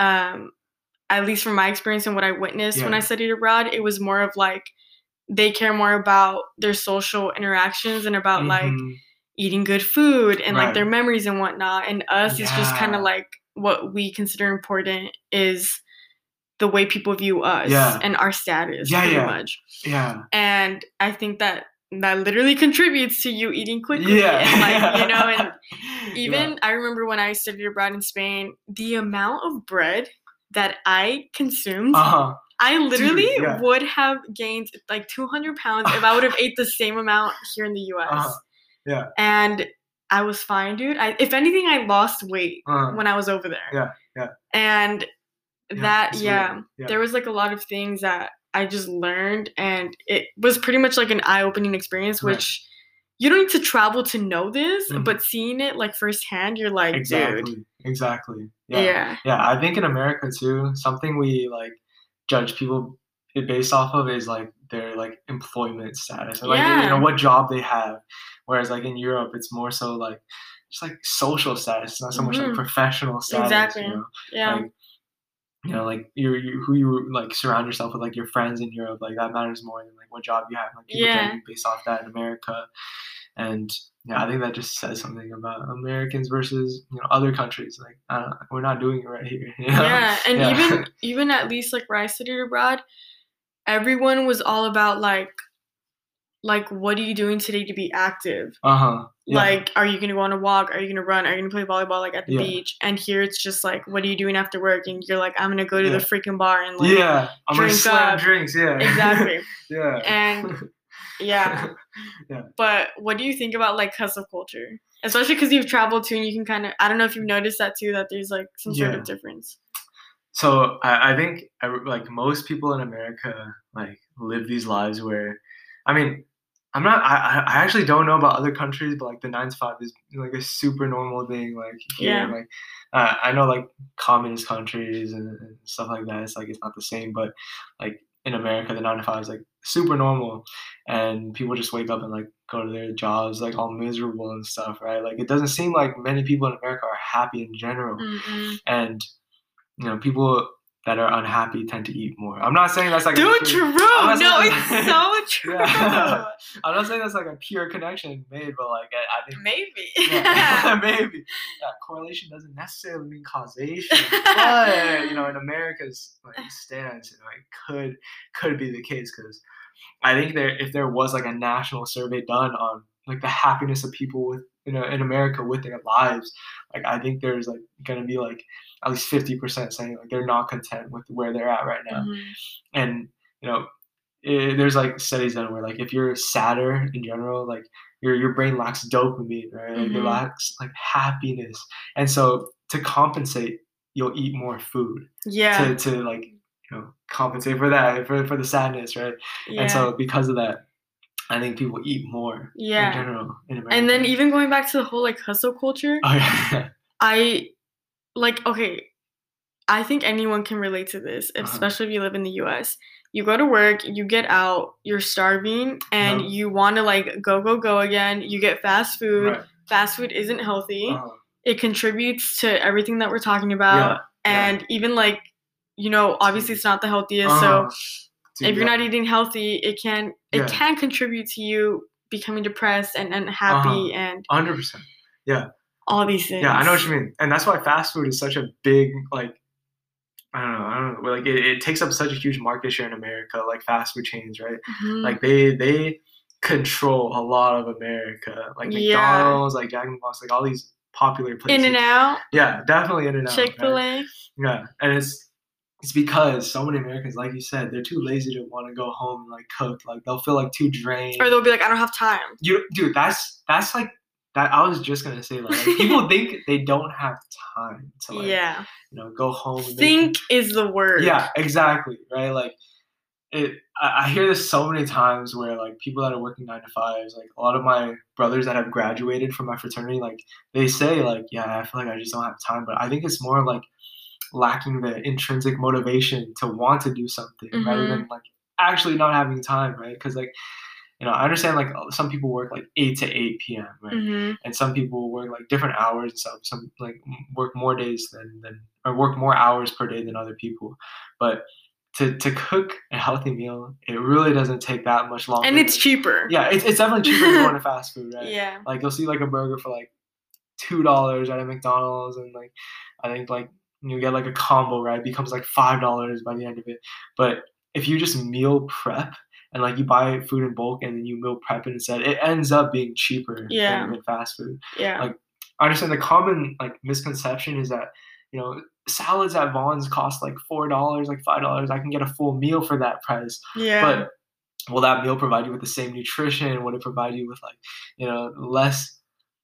at least from my experience and what I witnessed when I studied abroad, it was more of like they care more about their social interactions and about like eating good food and like their memories and whatnot. And us is just kind of like what we consider important is the way people view us and our status pretty much. Yeah. And I think that literally contributes to you eating quickly. And like, and even I remember when I studied abroad in Spain, the amount of bread that I consumed, I literally would have gained like 200 pounds if I would have ate the same amount here in the U.S. Yeah. And I was fine, dude. If anything, I lost weight when I was over there. Yeah. And there was like a lot of things that I just learned, and it was pretty much like an eye-opening experience, which you don't need to travel to know this, but seeing it like firsthand, you're like, dude. Exactly. Yeah. I think in America too, something we like judge people based off of is like their like employment status, or like what job they have. Whereas like in Europe, it's more so like just like social status, it's not so much like professional status. Exactly. Like who you like surround yourself with, like your friends in Europe, like that matters more than like what job you have. Like people judge you based off that in America, and I think that just says something about Americans versus other countries. Like we're not doing it right here. Yeah, and even at least like where I studied abroad, everyone was all about like what are you doing today to be active? Like, are you gonna go on a walk? Are you gonna run? Are you gonna play volleyball like at the beach? And here it's just like, what are you doing after work? And you're like, I'm gonna go to the freaking bar and like I'm gonna slam drinks. Exactly. And But what do you think about like hustle culture? Especially because you've traveled too, and you can kind of, I don't know if you've noticed that too, that there's like some sort of difference. So I think like most people in America like live these lives where, I mean, I actually don't know about other countries, but like the 9 to 5 is like a super normal thing. Like here, like I know like communist countries and stuff like that. It's like it's not the same, but like in America, the 9 to 5 is like super normal, and people just wake up and like go to their jobs like all miserable and stuff, right? Like it doesn't seem like many people in America are happy in general, and people that are unhappy tend to eat more. I'm not saying that's like true. No, it's so true. I'm not saying that's like a pure connection made, but like I think maybe. Maybe correlation doesn't necessarily mean causation, but in America's like stance, it could be the case, because I think if there was like a national survey done on like the happiness of people with in America with their lives, like I think there's like gonna be like at least 50% saying like they're not content with where they're at right now. And there's like studies done where like if you're sadder in general, like your brain lacks dopamine, right? Like it lacks like happiness, and so to compensate, you'll eat more food. To like compensate for that, for the sadness, right? And so because of that, I think people eat more in general in America. And then even going back to the whole like hustle culture, I think anyone can relate to this, especially if you live in the US. You go to work, you get out, you're starving, and you want to like go again. You get fast food. Right. Fast food isn't healthy. It contributes to everything that we're talking about. And even like, obviously it's not the healthiest. So if you're not eating healthy, it can contribute to you becoming depressed and unhappy and 100%. Yeah. All these things. Yeah, I know what you mean. And that's why fast food is such a big like I don't know. Like it takes up such a huge market share in America, like fast food chains, right? Mm-hmm. Like they control a lot of America, like Yeah. McDonald's, like Jack in the Box, like all these popular places. In-N-Out. Yeah, definitely In-N-Out. Chick-fil-A. Right? Yeah, and it's because so many Americans, like you said, they're too lazy to want to go home and like cook. Like they'll feel like too drained. Or they'll be like, I don't have time. Dude, that's like that. I was just gonna say like people think they don't have time to like go home. And think is the word. Yeah, exactly. Right, like I hear this so many times where like people that are working 9 to 5s, like a lot of my brothers that have graduated from my fraternity, like they say like, yeah, I feel like I just don't have time. But I think it's more like lacking the intrinsic motivation to want to do something rather than like actually not having time, right? Because like I understand like some people work like 8 to 8 p.m. right, and some people work like different hours and stuff. Some like work more days than or work more hours per day than other people, but to cook a healthy meal, it really doesn't take that much longer. And it's cheaper. Yeah, it's definitely cheaper than going to fast food, right? Yeah. Like you'll see like a burger for like $2 at a McDonald's, and like I think like you get like a combo, right? It becomes like $5 by the end of it. But if you just meal prep and like you buy food in bulk and then you meal prep it instead, it ends up being cheaper than fast food. Yeah. Like I understand the common like misconception is that salads at Vaughn's cost like $4, like $5. I can get a full meal for that price. Yeah. But will that meal provide you with the same nutrition? Would it provide you with like less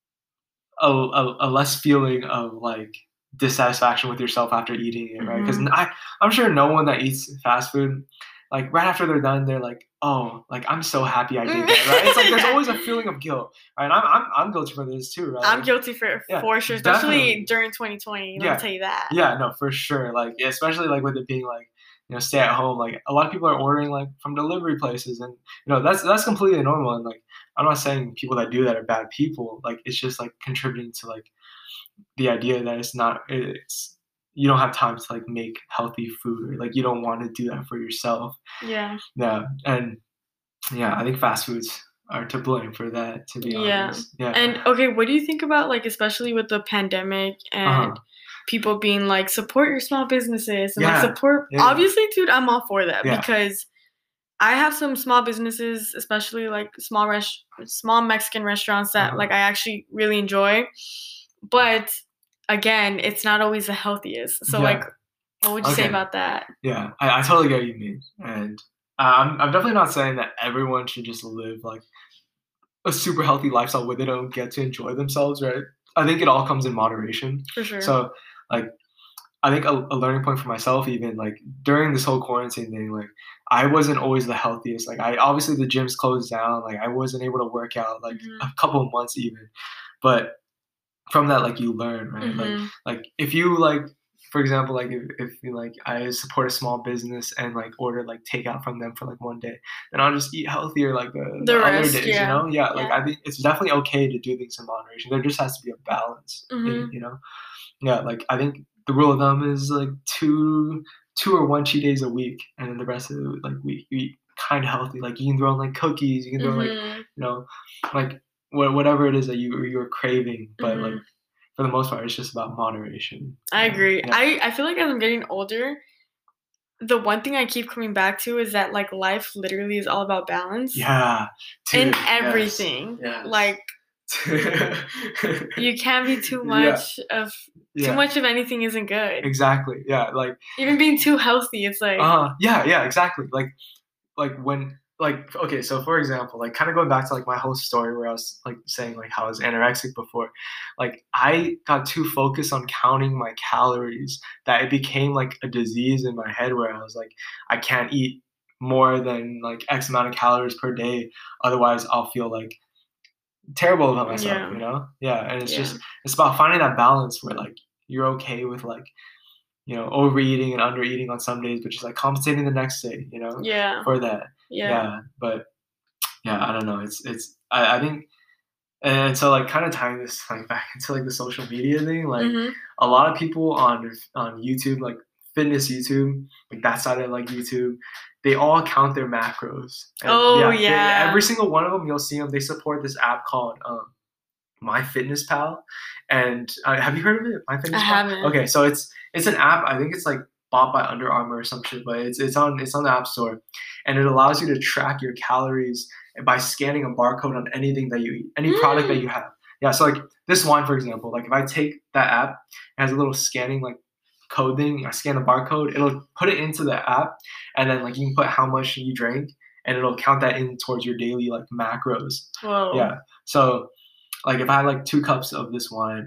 a less feeling of like dissatisfaction with yourself after eating it, right? Because I'm sure no one that eats fast food, like right after they're done, they're like, oh, like I'm so happy I did that, right? It's like there's always a feeling of guilt, right? And I'm guilty for this too, right? I'm guilty for sure, especially definitely during 2020. Let me tell you that. Yeah, no, for sure. Like especially like with it being like stay at home. Like a lot of people are ordering like from delivery places, and that's completely normal. And like I'm not saying people that do that are bad people. Like it's just like contributing to like the idea that it's you don't have time to like make healthy food, or like you don't want to do that for yourself. Yeah. Yeah, and I think fast foods are to blame for that, to be honest. Yeah. And okay, what do you think about like especially with the pandemic and people being like support your small businesses and like support obviously, dude, I'm all for that because I have some small businesses, especially like small Mexican restaurants that like I actually really enjoy. But again, it's not always the healthiest. So like, what would you say about that? Yeah, I totally get what you mean. And I'm definitely not saying that everyone should just live like a super healthy lifestyle where they don't get to enjoy themselves, right? I think it all comes in moderation. For sure. So like, I think a learning point for myself, even like during this whole quarantine thing, like I wasn't always the healthiest. Like obviously the gym's closed down. Like I wasn't able to work out like a couple of months even, but from that, like you learn, right? Like if you like, for example, like if you like I support a small business and like order like takeout from them for like one day, then I'll just eat healthier like the other days, like I think it's definitely okay to do things in moderation. There just has to be a balance, like I think the rule of thumb is like two or one cheat days a week, and then the rest of the like week you eat kind of healthy. Like you can throw in like cookies, you can throw in like like whatever it is that you're craving, but like for the most part, it's just about moderation. I agree. Yeah. I feel like as I'm getting older, the one thing I keep coming back to is that like life literally is all about balance. Yeah. In everything. Yes. Like you can't be too much of too much of anything isn't good. Exactly. Yeah. Like even being too healthy, it's like exactly. Like when okay, so for example, like kind of going back to like my whole story where I was like saying like how I was anorexic before, like I got too focused on counting my calories that it became like a disease in my head where I was like, I can't eat more than like X amount of calories per day, otherwise I'll feel like terrible about myself, and it's just it's about finding that balance where like you're okay with like overeating and undereating on some days, but just like compensating the next day, for that. But I don't know. I think, and so like kind of tying this like back into like the social media thing, like a lot of people on YouTube, like fitness YouTube, like that side of like YouTube, they all count their macros. And, every single one of them, you'll see them. They support this app called MyFitnessPal, and have you heard of it? MyFitnessPal. I haven't. Okay, so it's an app. I think it's like bought by Under Armour or some shit, but it's on the App Store, and it allows you to track your calories by scanning a barcode on anything that you eat, any product that you have. Yeah, so like this wine, for example, like if I take that app, it has a little scanning like code thing. I scan the barcode, it'll put it into the app, and then like you can put how much you drank, and it'll count that in towards your daily like macros. Whoa. Yeah. So like if I had like 2 cups of this wine,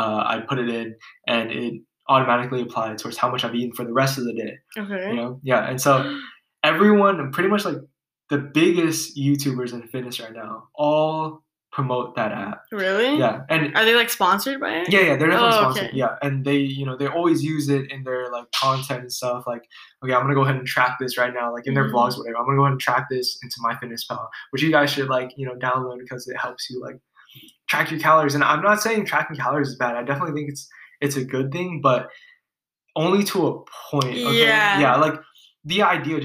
I put it in, and it automatically applied towards how much I've eaten for the rest of the day. Okay. You know? Yeah. And so everyone, pretty much like the biggest YouTubers in fitness right now, all promote that app. Really? Yeah. And are they like sponsored by it? Yeah, they're definitely sponsored. Okay. Yeah. And they, you know, they always use it in their like content and stuff. Like, okay, I'm gonna go ahead and track this right now, like in their vlogs, whatever. I'm gonna go ahead and track this into MyFitnessPal, which you guys should like, you know, download because it helps you like track your calories. And I'm not saying tracking calories is bad. I definitely think it's a good thing, but only to a point. Okay? Yeah, like the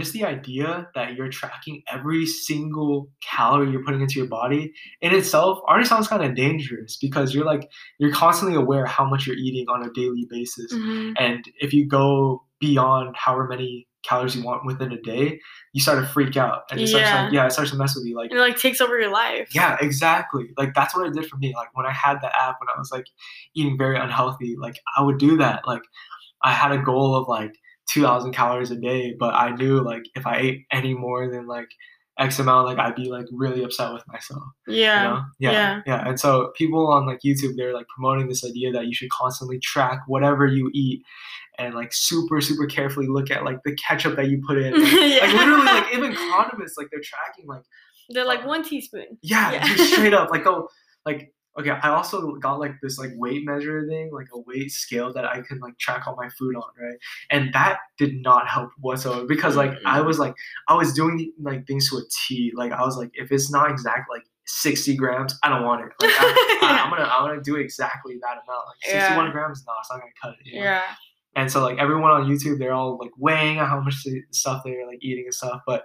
idea that you're tracking every single calorie you're putting into your body in itself already sounds kind of dangerous, because you're constantly aware how much you're eating on a daily basis. And if you go beyond however many calories you want within a day, you start to freak out, and it starts to mess with you. Like it like takes over your life. Yeah, exactly. Like that's what it did for me. Like when I had the app, when I was like eating very unhealthy, like I would do that. Like I had a goal of like 2,000 calories a day, but I knew like if I ate any more than like X amount, like I'd be like really upset with myself. Yeah. You know? Yeah. And so people on like YouTube, they're like promoting this idea that you should constantly track whatever you eat, and like super, super carefully look at like the ketchup that you put in. Like, like literally, like even condiments, like they're tracking like they're like 1 teaspoon. Yeah, just straight up. Like oh, like okay, I also got like this like weight measure thing, like a weight scale that I can like track all my food on, right? And that did not help whatsoever, because like I was doing like things to a T. Like I was like, if it's not exact like 60 grams, I don't want it. Like I'm gonna do exactly that amount. Like 61 grams, no, it's not gonna cut it. You know? And so like everyone on YouTube, they're all like weighing out how much stuff they're like eating and stuff. But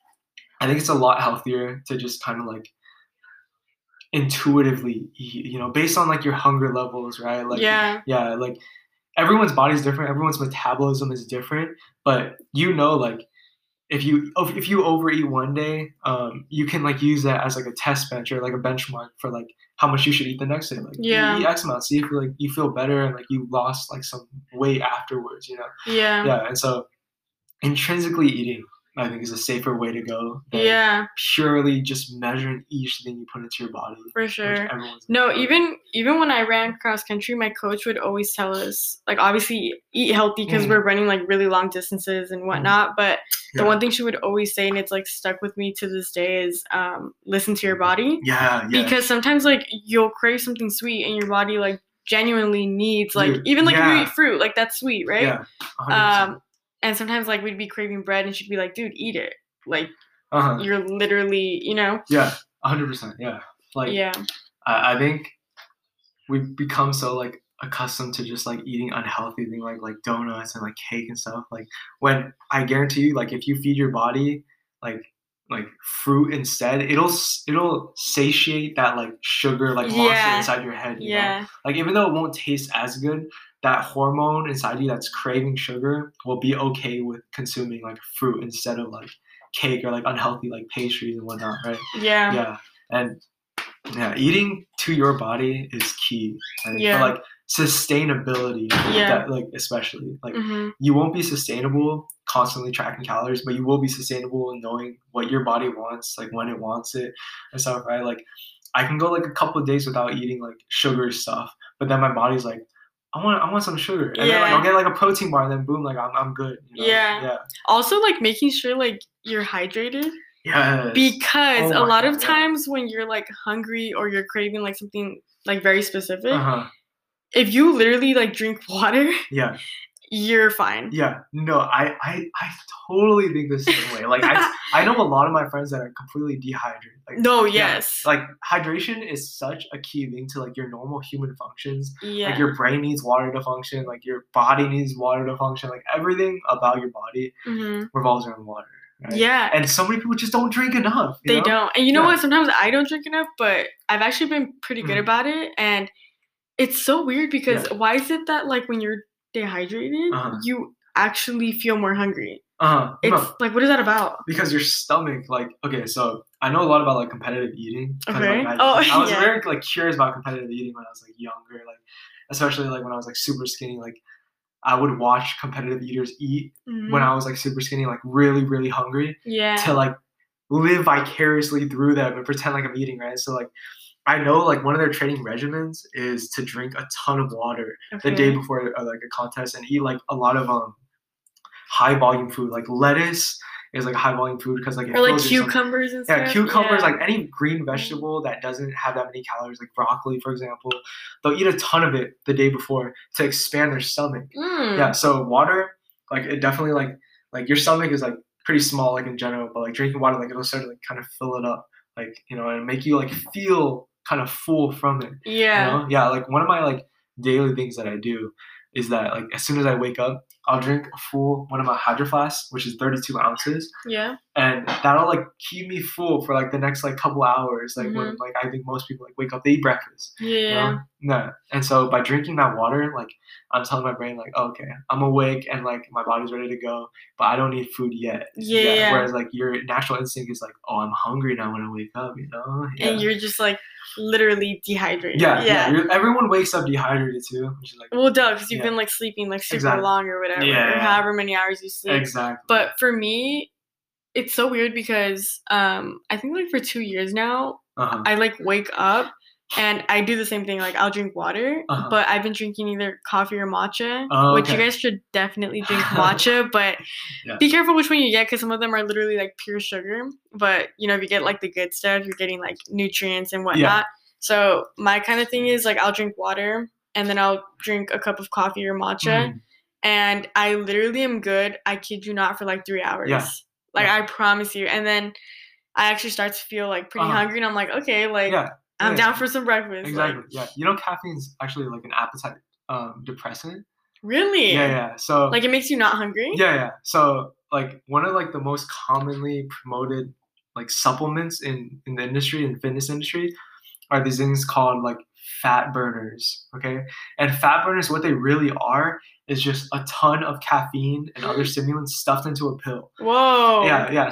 I think it's a lot healthier to just kind of like intuitively eat, you know, based on like your hunger levels, right? Like like everyone's body is different, everyone's metabolism is different, but you know, like if you overeat one day, you can like use that as like a test bench or like a benchmark for like how much you should eat the next day. Like you eat X amount, see if you feel better and like you lost like some weight afterwards, you know? Yeah. And so intrinsically eating, I think, is a safer way to go than purely just measuring each thing you put into your body. For sure. No, even when I ran cross country, my coach would always tell us, like, obviously eat healthy because we're running like really long distances and whatnot. But the one thing she would always say, and it's like stuck with me to this day, is listen to your body. Because sometimes like you'll crave something sweet and your body like genuinely needs like even like if you eat fruit, like that's sweet, right? Yeah. 100%. And sometimes, like, we'd be craving bread, and she'd be like, dude, eat it. Like, you're literally, you know? Yeah, 100%, yeah. Like, I think we've become so, like, accustomed to just, like, eating unhealthy things like donuts and, like, cake and stuff. Like, when I guarantee you, like, if you feed your body, like fruit instead, it'll satiate that, like, sugar, like, monster inside your head, you know? Like, even though it won't taste as good, that hormone inside you that's craving sugar will be okay with consuming like fruit instead of like cake or like unhealthy like pastries and whatnot, right? And eating to your body is key. I think for like sustainability, that, like especially like you won't be sustainable constantly tracking calories, but you will be sustainable in knowing what your body wants, like when it wants it and stuff, right? Like I can go like a couple of days without eating like sugar stuff, but then my body's like, I want some sugar, and then like I'll get like a protein bar, and then boom, like I'm good. You know? Also, like making sure like you're hydrated. Because a lot of times when you're like hungry or you're craving like something like very specific, if you literally like drink water, you're fine. No, I totally think the same way. Like I know a lot of my friends that are completely dehydrated. Like, like hydration is such a key thing to like your normal human functions. Like your brain needs water to function. Like your body needs water to function. Like everything about your body revolves around water. Right? And so many people just don't drink enough. They don't. And you know what? Sometimes I don't drink enough, but I've actually been pretty good about it. And it's so weird because why is it that like when you're dehydrated, you actually feel more hungry. It's no. like, what is that about? Because your stomach, like, okay, so I know a lot about like competitive eating. Okay. Like, I was very like curious about competitive eating when I was like younger, like especially like when I was like super skinny. Like I would watch competitive eaters eat when I was like super skinny, like really, really hungry. Yeah. To like live vicariously through them and pretend like I'm eating, right? So like I know like one of their training regimens is to drink a ton of water the day before like a contest and eat like a lot of high volume food. Like lettuce is like high volume food because like it or like cucumbers and stuff. Yeah, cucumbers, like any green vegetable that doesn't have that many calories, like broccoli, for example. They'll eat a ton of it the day before to expand their stomach. Yeah, so water, like it definitely like your stomach is like pretty small like in general, but like drinking water, like it'll start to like kind of fill it up, like, you know, and make you like feel kind of full from it. Yeah. You know? Yeah, like one of my like daily things that I do is that like as soon as I wake up, I'll drink a full one of my Hydro Flasks, which is 32 ounces. Yeah. And that'll like keep me full for like the next like couple hours. Like when like I think most people like wake up, they eat breakfast. Yeah. You know? Yeah. And so by drinking that water, like I'm telling my brain like, oh, okay, I'm awake and like my body's ready to go, but I don't need food yet. Yeah. Whereas like your natural instinct is like, oh, I'm hungry now when I wake up, you know? Yeah. And you're just like literally dehydrated. Yeah. Everyone wakes up dehydrated too, which is like, well, duh, because you've been like sleeping like super long or whatever, or however many hours you sleep. Exactly. But for me, it's so weird because I think like for 2 years now, I like wake up and I do the same thing. Like I'll drink water, but I've been drinking either coffee or matcha, which you guys should definitely drink matcha, but be careful which one you get because some of them are literally like pure sugar. But you know, if you get like the good stuff, you're getting like nutrients and whatnot. So my kind of thing is like I'll drink water and then I'll drink a cup of coffee or matcha, and I literally am good. I kid you not, for like 3 hours. Yeah. Like I promise you. And then I actually start to feel like pretty hungry, and I'm like, okay, like I'm down for some breakfast. Exactly. Like, you know, caffeine's actually like an appetite depressant. Really? Yeah. So like it makes you not hungry? Yeah. So like one of like the most commonly promoted like supplements in the industry, in the fitness industry, are these things called like fat burners. Okay. And fat burners, what they really are is just a ton of caffeine and other stimulants stuffed into a pill. Whoa. Yeah.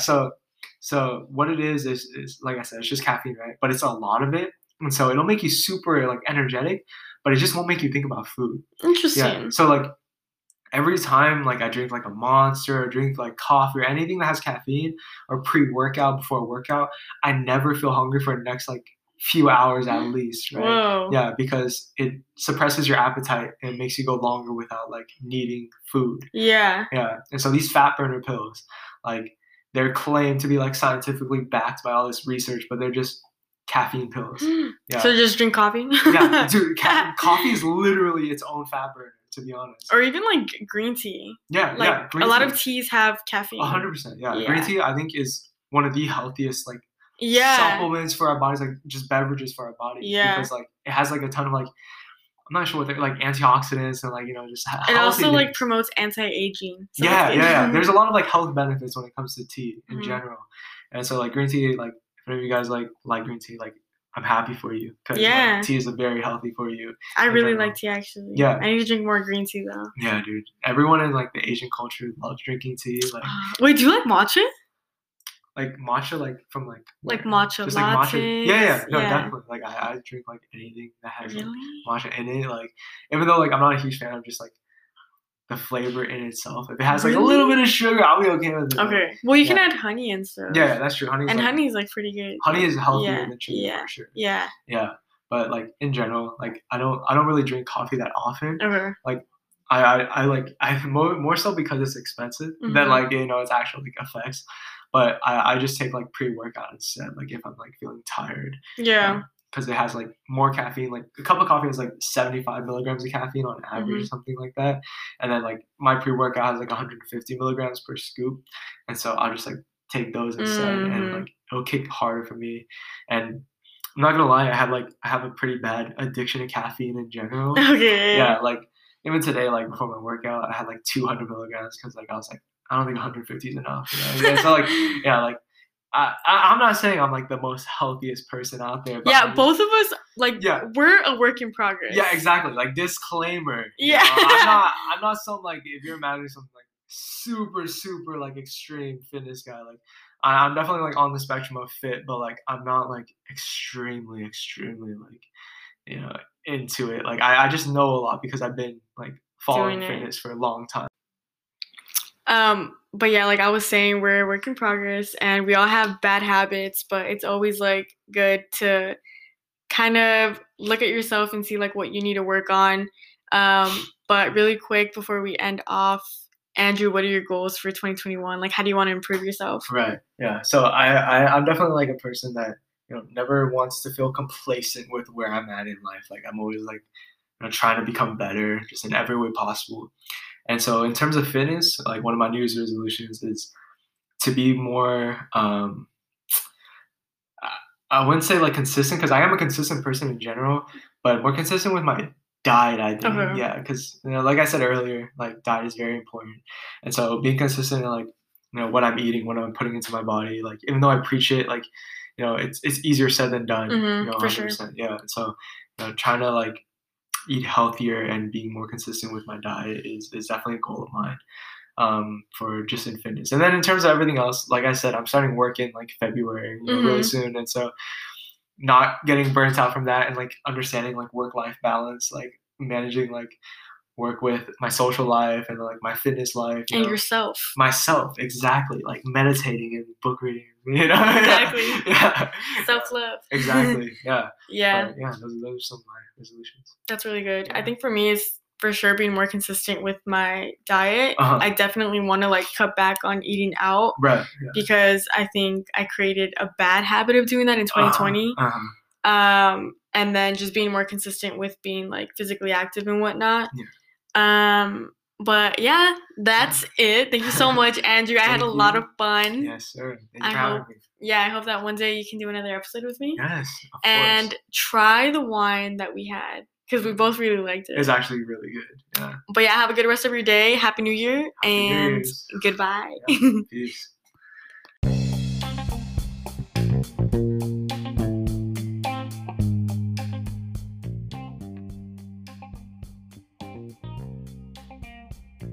So what it is like I said, it's just caffeine, right? But it's a lot of it. And so it'll make you super like energetic, but it just won't make you think about food. Interesting. Yeah. So like every time like I drink like a Monster or drink like coffee or anything that has caffeine or pre-workout before a workout, I never feel hungry for the next like few hours at least, right? Whoa. Yeah, because it suppresses your appetite and makes you go longer without like needing food. Yeah. And so these fat burner pills, like they're claimed to be like scientifically backed by all this research, but they're just caffeine pills. Yeah. So just drink coffee? Yeah, dude, coffee is literally its own fat burner, to be honest. Or even like green tea. Yeah, like green a lot of teas have caffeine. 100%. Yeah, green tea I think is one of the healthiest like supplements for our bodies, like just beverages for our bodies. Yeah. Because like it has like a ton of like, I'm not sure what they're like, antioxidants and like, you know, just it also like promotes anti-aging. So yeah. There's a lot of like health benefits when it comes to tea in general. And so like green tea, like if any of you guys like green tea, like I'm happy for you because like, tea is very healthy for you. I really like tea actually. Yeah. I need to drink more green tea though. Yeah, dude. Everyone in like the Asian culture loves drinking tea. Like wait, do you like matcha? Like matcha, like from like matcha just, lattes. Like matcha. Yeah. No, definitely. Like I drink like anything that has like, matcha in it. Like even though like I'm not a huge fan of just like the flavor in itself. If it has like a little bit of sugar, I'll be okay with it. Okay. Well, you can add honey and stuff. Yeah, that's true. Honey is like pretty good. Honey is healthier than sugar for sure. Yeah. But like in general, like I don't really drink coffee that often. Okay. Like I more so because it's expensive than like, you know, its actual like effects. But I just take like pre-workout instead, like if I'm like feeling tired. Yeah. Because it has like more caffeine. Like a cup of coffee has like 75 milligrams of caffeine on average or something like that. And then like my pre-workout has like 150 milligrams per scoop. And so I'll just like take those instead and like it'll kick harder for me. And I'm not gonna lie, I have a pretty bad addiction to caffeine in general. Okay. Yeah, like even today, like before my workout, I had like 200 milligrams because like I was like, I don't think 150 is enough. You know? So like, yeah, like I'm not saying I'm like the most healthiest person out there. But yeah, both of us we're a work in progress. Yeah, exactly. Like disclaimer. Yeah. I'm not some like if you're imagining some like super like extreme fitness guy. Like I'm definitely like on the spectrum of fit, but like I'm not like extremely like, you know, into it. Like I just know a lot because I've been like following fitness for a long time. But yeah, like I was saying, we're a work in progress and we all have bad habits, but it's always like good to kind of look at yourself and see like what you need to work on. But really quick before we end off, Andrew, what are your goals for 2021? Like, how do you want to improve yourself? Right. Yeah. So I'm definitely like a person that, you know, never wants to feel complacent with where I'm at in life. Like I'm always like, you know, trying to become better just in every way possible. And so in terms of fitness, like one of my New Year's resolutions is to be more, I wouldn't say like consistent because I am a consistent person in general, but more consistent with my diet, I think. Okay. Yeah, because, you know, like I said earlier, like diet is very important. And so being consistent in like, you know, what I'm eating, what I'm putting into my body, like even though I preach it, like, you know, it's easier said than done, you know, 100%. Sure. Yeah. And so, you know, trying to like eat healthier and being more consistent with my diet is definitely a goal of mine, for just in fitness. And then in terms of everything else, like I said, I'm starting work in like February, you know, really soon. And so not getting burnt out from that and like understanding like work-life balance, like managing like work with my social life and like my fitness life, and yourself. Myself, exactly. Like meditating and book reading, you know. Exactly. Yeah. Self-love. Exactly. Yeah. Yeah. But yeah, those are some of my resolutions. That's really good. Yeah. I think for me it's for sure being more consistent with my diet. I definitely want to like cut back on eating out, right? Yeah. Because I think I created a bad habit of doing that in 2020. And then just being more consistent with being like physically active and whatnot. Yeah. But yeah, that's it. Thank you so much, Andrew. I had a lot of fun. Yes, sir. Thank you for having me. Yeah, I hope that one day you can do another episode with me. Yes, of course. And try the wine that we had because we both really liked it. It's actually really good. Yeah. But yeah, have a good rest of your day. Happy New Year. Happy and New Year's. Goodbye. Yeah. Peace.